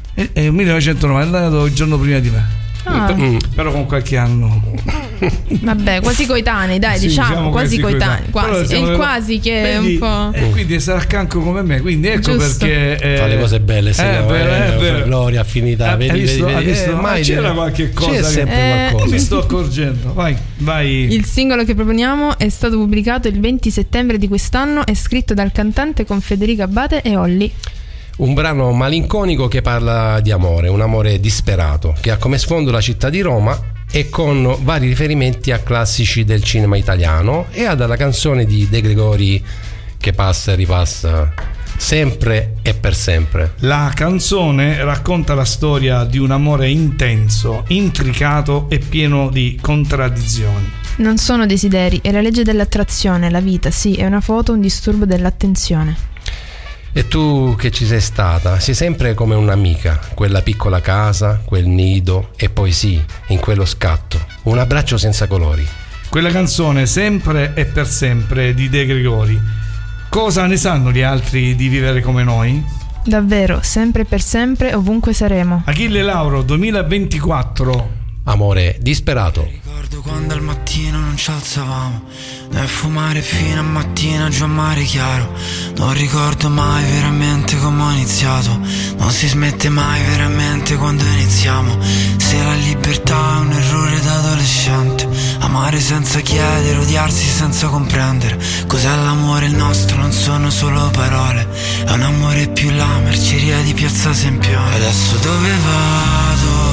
1990, nato il giorno prima di me. Però con qualche anno. Vabbè, quasi coetanei, dai, diciamo quasi coetanei. Quasi. È il quasi che è un po'. E quindi sarà canco come me. Quindi ecco giusto. Perché fa le cose belle, gloria, affinità. Vedi, mai c'era qualche cosa. C'è sempre qualcosa. Mi sto accorgendo. Vai. Il singolo che proponiamo è stato pubblicato il 20 settembre di quest'anno. È scritto dal cantante con Federica Abbate e Olli. Un brano malinconico che parla di amore, un amore disperato, che ha come sfondo la città di Roma e con vari riferimenti a classici del cinema italiano e alla canzone di De Gregori che passa e ripassa sempre e per sempre. La canzone racconta la storia di un amore intenso, intricato e pieno di contraddizioni. Non sono desideri, è la legge dell'attrazione, la vita, sì, è una foto, un disturbo dell'attenzione. E tu che ci sei stata, sei sempre come un'amica, quella piccola casa, quel nido e poi sì, in quello scatto, un abbraccio senza colori. Quella canzone sempre e per sempre di De Gregori. Cosa ne sanno gli altri di vivere come noi? Davvero, sempre e per sempre, ovunque saremo. Achille Lauro 2024. Amore disperato. Ricordo quando al mattino non ci alzavamo, noi a fumare fino a mattina giù a mare chiaro. Non ricordo mai veramente come ho iniziato, non si smette mai veramente quando iniziamo. Se la libertà è un errore da adolescente, amare senza chiedere, odiarsi senza comprendere. Cos'è l'amore il nostro? Non sono solo parole, è un amore più la merceria di Piazza Sempione. Adesso dove vado?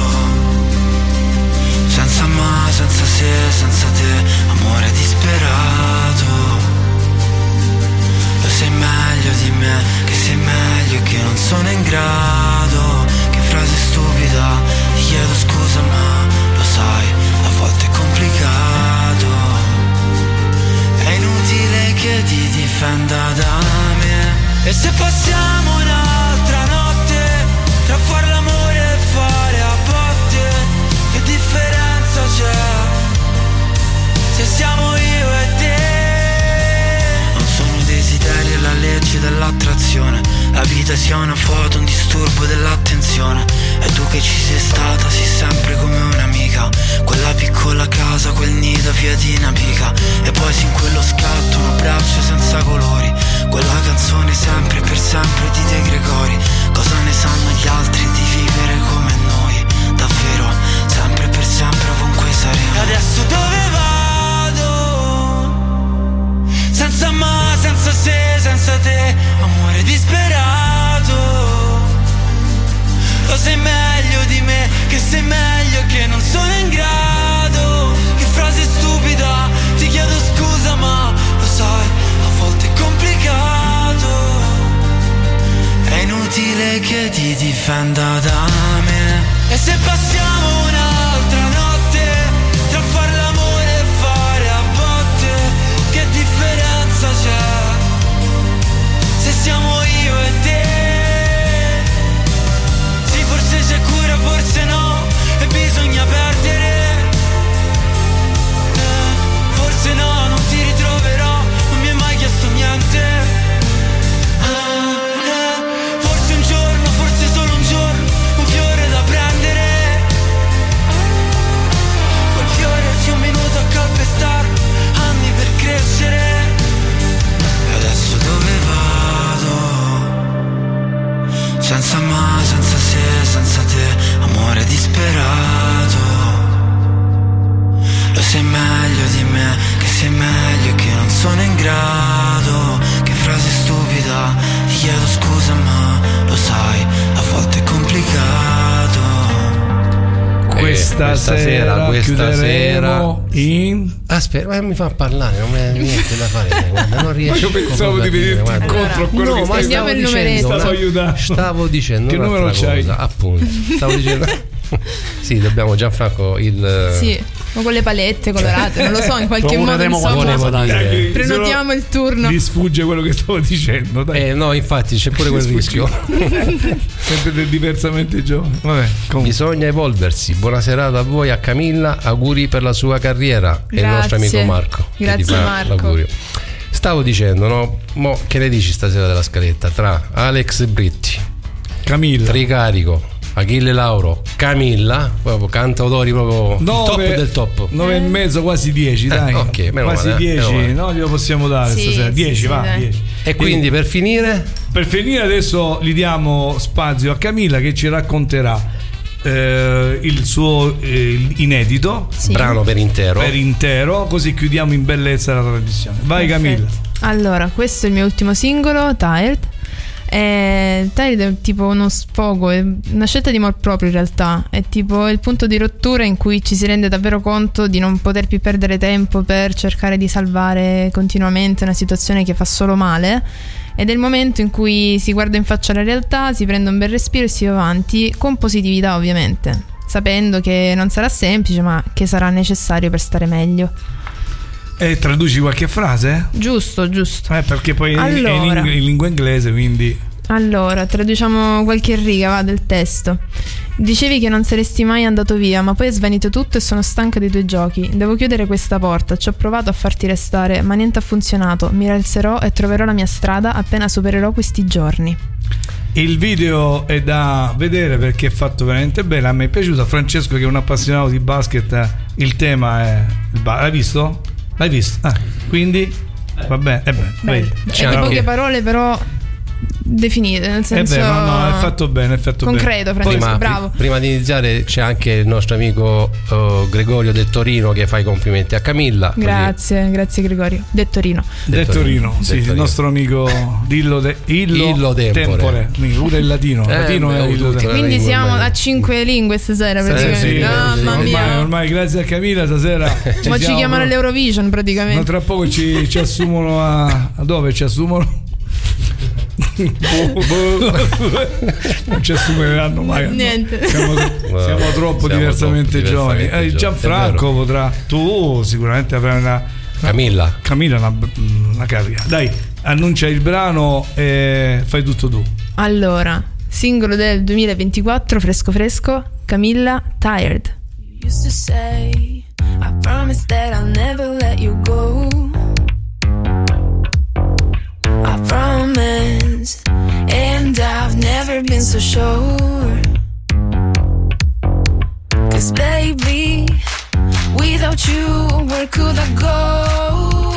Senza me, senza se, senza te, amore disperato. Lo sai meglio di me, che sei meglio e che non sono in grado. Che frase stupida, ti chiedo scusa ma lo sai, a volte è complicato. È inutile che ti difenda da me. E se passiamo un'altra notte tra far l'amore e fare a botte, che differenza c'è se siamo io e te? Non sono i desideri e la legge dell'attrazione, la vita sia una foto, un disturbo dell'attenzione. E tu che ci sei stata, sei sempre come un'amica, quella piccola casa, quel nido via di Napica. E poi sin quello scatto, un abbraccio senza colori, quella canzone sempre e per sempre di De Gregori. Cosa ne sanno gli altri di vivere come noi? Davvero, sempre e per sempre ovunque saremo. E adesso dove vado? Senza ma, senza se, senza te, amore disperato. Lo sai meglio di me, che sei meglio, che non sono in grado. Che frase stupida, ti chiedo scusa ma lo sai, a volte è complicato. È inutile che ti difenda da me. E se passiamo un'altra notte tra far l'amore e fare a botte, che differenza c'è se siamo io e te? Sì, forse c'è cura, forse no, e bisogna perdere. Forse no, non ti ritroverò, non mi hai mai chiesto niente. Forse un giorno, forse solo un giorno, un fiore da prendere. Quel fiore ci ho venuto a calpestarlo, anni per crescere. E adesso dove vado? Senza ma, senza se, senza te, amore disperato. Lo sai meglio di me, che sei meglio, che non sono in grado. Che frase stupida, ti chiedo scusa ma lo sai, a volte è complicato. Questa sera chiuderemo in... Aspetta, ma mi fa parlare, non me niente da fare, guarda, non riesco. Ma io pensavo di venirti incontro a quello che stavo dicendo che numero c'hai? Cosa, appunto. Stavo dicendo sì, dobbiamo Gianfranco il sì, ma con le palette colorate, non lo so, in qualche modo prenotiamo il turno. Mi sfugge quello che stavo dicendo, dai. No, infatti c'è pure quel rischio. Sempre del diversamente giovane. Vabbè, bisogna evolversi. Buona serata a voi, a Camilla, auguri per la sua carriera. Grazie. E il nostro amico Marco. Grazie Marco. L'augurio. Stavo dicendo, no? Mo che ne dici stasera della scaletta? Tra Alex Britti, Camilla, Tricarico, Achille Lauro, Camilla, proprio cantautori proprio 9, top del top. 9,5, quasi 10, dai. Ok, quasi male, 10, no, glielo possiamo dare stasera. 10, va, 10. E quindi per finire? Per finire adesso gli diamo spazio a Camilla che ci racconterà il suo inedito, brano per intero, così chiudiamo in bellezza la trasmissione. Vai. Perfetto. Camilla. Allora, questo è il mio ultimo singolo, Tired. Tired è tipo uno sfogo, è una scelta di amor proprio in realtà, è tipo il punto di rottura in cui ci si rende davvero conto di non poter più perdere tempo per cercare di salvare continuamente una situazione che fa solo male, ed è il momento in cui si guarda in faccia la realtà, si prende un bel respiro e si va avanti con positività, ovviamente, sapendo che non sarà semplice ma che sarà necessario per stare meglio. E traduci qualche frase? Giusto. Perché poi allora, è in lingua inglese, quindi. Allora, traduciamo qualche riga del testo. Dicevi che non saresti mai andato via, ma poi è svanito tutto e sono stanca dei tuoi giochi. Devo chiudere questa porta, ci ho provato a farti restare, ma niente ha funzionato. Mi rialzerò e troverò la mia strada appena supererò questi giorni. Il video è da vedere perché è fatto veramente bene. A me è piaciuto. A Francesco, che è un appassionato di basket, il tema è l'hai visto? L'hai visto? Quindi va bene, è bene. C'è poche parole però definite, nel senso no, è fatto bene, concreto, Francesco, bravo. Prima di iniziare c'è anche il nostro amico Gregorio Dettorino che fa i complimenti a Camilla. Grazie Gregorio Dettorino, sì, il nostro amico Illo Tempore. Pure il latino è Illo Tempore. Quindi siamo a 5 lingue stasera praticamente. Sì, mamma mia. Ormai grazie a Camilla stasera ma ci chiamano all'Eurovision praticamente. Ma tra poco ci assumono a dove ci assumono? Non ci assumeranno mai. Niente. Siamo troppo diversamente giovani. Gianfranco potrà. Tu sicuramente avrai una Camilla una carriera. Dai, annuncia il brano e fai tutto tu. Allora, singolo del 2024, fresco fresco, Camilla, Tired. You used to say, I promise that I'll never let you go. I promise, and I've never been so sure. 'Cause baby, without you, where could I go?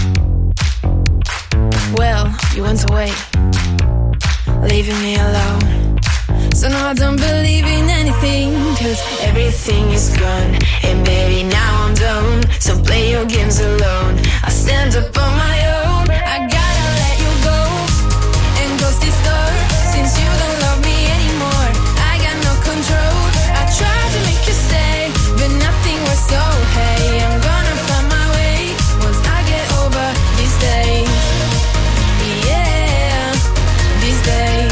Well, you went away, leaving me alone. So now I don't believe in anything, 'cause everything is gone. And baby, now I'm done. So play your games alone. I stand up on my own. I gotta let you go and go see store. Since you don't love me anymore, I got no control. I tried to make you stay, but nothing was so. Hey, I'm gonna find my way once I get over these days. Yeah, these days.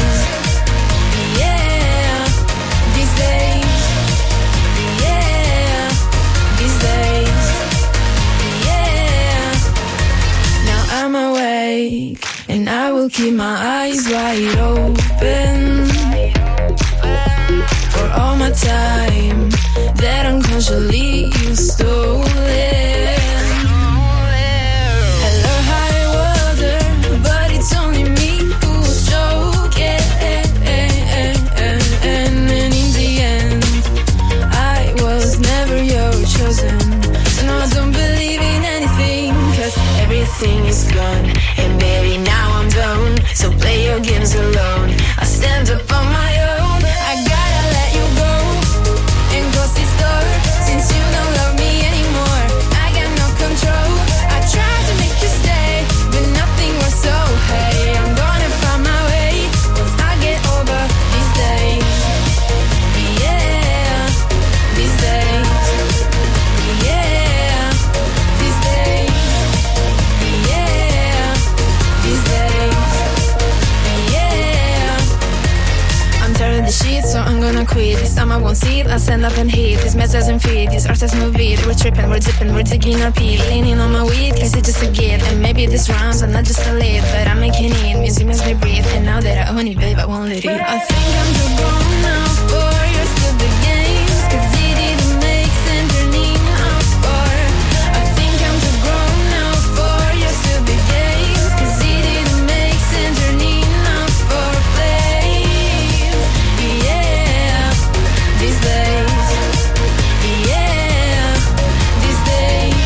I'm awake and I will keep my eyes wide open for all my time that unconsciously you stolen. Hello, high water, but it's only me who's joking. And in the end, I was never your chosen. So no, I don't believe in anything, 'cause everything is gone, and baby, now I'm done. So play your games alone. I stand up on my own. I gotta let you go and go see store. Since you don't love me anymore, I got no control. I tried to make you stay, but nothing was so. Hey, I'm gonna find my way once I get over these days. Yeah, these days. Yeah, these days. Yeah, these days. Yeah, I'm tired of the shit, so I'm gonna quit. This time I won't see it, I'll stand up and hit. These mess doesn't fit, these artists move it. We're tripping, we're dipping, we're digging our pee. Leaning on my weed, cause it's just a gift. And maybe this rhymes are not just a lead, but I'm making it, music makes me breathe. And now that I own it, babe, I won't let it. I think I'm too grown now for your stupid games, cause it didn't make sense turning out for. I think I'm too grown now for your stupid games, cause it didn't make sense turning out for play. Yeah, these days. Yeah, these days.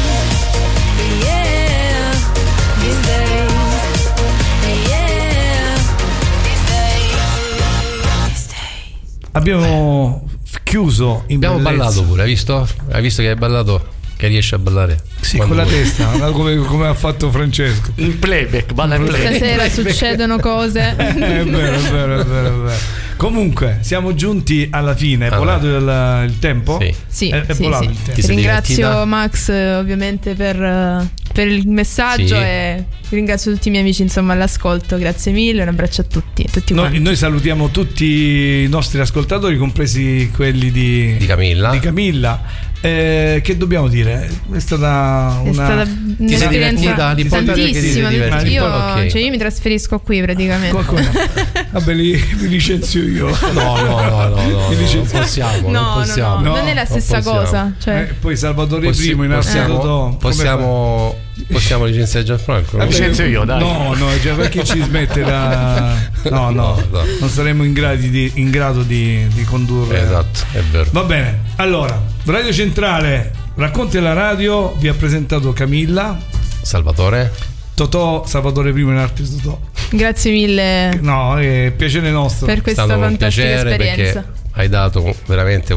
Yeah, these days. Yeah, these days. Abbiamo chiuso in Abbiamo bellezza. ballato pure, hai visto? Hai visto che hai ballato? Che riesci a ballare? Sì, Quando con la vuoi. testa, come ha fatto Francesco. In playback, balla in playback. Stasera succedono cose. È vero, è vero, è vero, è vero. Comunque, siamo giunti alla fine. È Allora. volato il tempo? Sì, È sì, volato sì. il tempo. Ti sei Ringrazio divertita? Max ovviamente per il messaggio, Sì. e ringrazio tutti i miei amici insomma all'ascolto. Grazie mille, un abbraccio a tutti quanti. Noi salutiamo tutti i nostri ascoltatori, compresi quelli di Camilla. Che dobbiamo dire? È stata È stata Ti sei un'esperienza divertita? L'importante è che ti sei tantissima. divertita. Io, Ok. cioè, io mi trasferisco qui praticamente. Vabbè, li licenzio io. No, Li non licenzio. possiamo, No, non possiamo. no, non è la stessa possiamo. cosa. Cioè, Poi Salvatore Primo in Arciato possiamo licenziare Gianfranco? Licenzio io, dai. No, già perché ci smette da. No, non saremo in grado di condurre. Esatto, è vero. Va bene, allora, Radio Centrale, Racconti alla radio, vi ha presentato Camilla, Salvatore. Totò, Salvatore Primo in arte Totò. grazie mille No, è piacere nostro. per È questa stato un fantastica piacere esperienza. perché hai dato veramente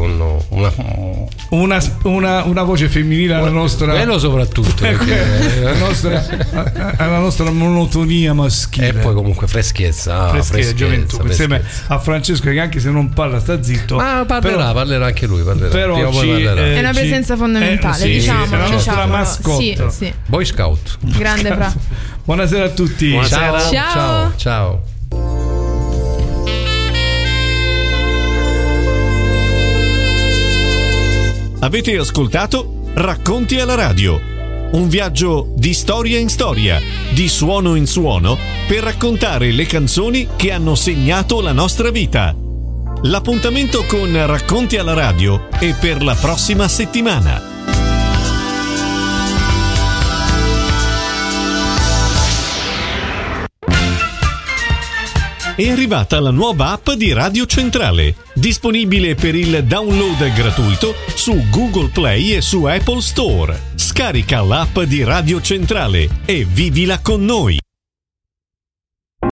Una voce femminile alla nostra. quello soprattutto perché alla nostra monotonia maschile. e poi comunque freschezza, freschezza, gioventù, insieme freschezza. a Francesco che anche se non parla sta zitto. Ma parlerà anche lui, parlerà. Però Prima o poi parlerà. È una presenza fondamentale, sì, diciamo. è la nostra diciamo. mascotte. Sì, sì. Boy Scout. Grande Fra. Buonasera a tutti. Buonasera. Ciao. Ciao. Avete ascoltato Racconti alla radio, Un viaggio di storia in storia, di suono in suono, per raccontare le canzoni che hanno segnato la nostra vita. L'appuntamento con Racconti alla radio è per la prossima settimana. È arrivata la nuova app di Radio Centrale, disponibile per il download gratuito su Google Play e su Apple Store. Scarica l'app di Radio Centrale e vivila con noi.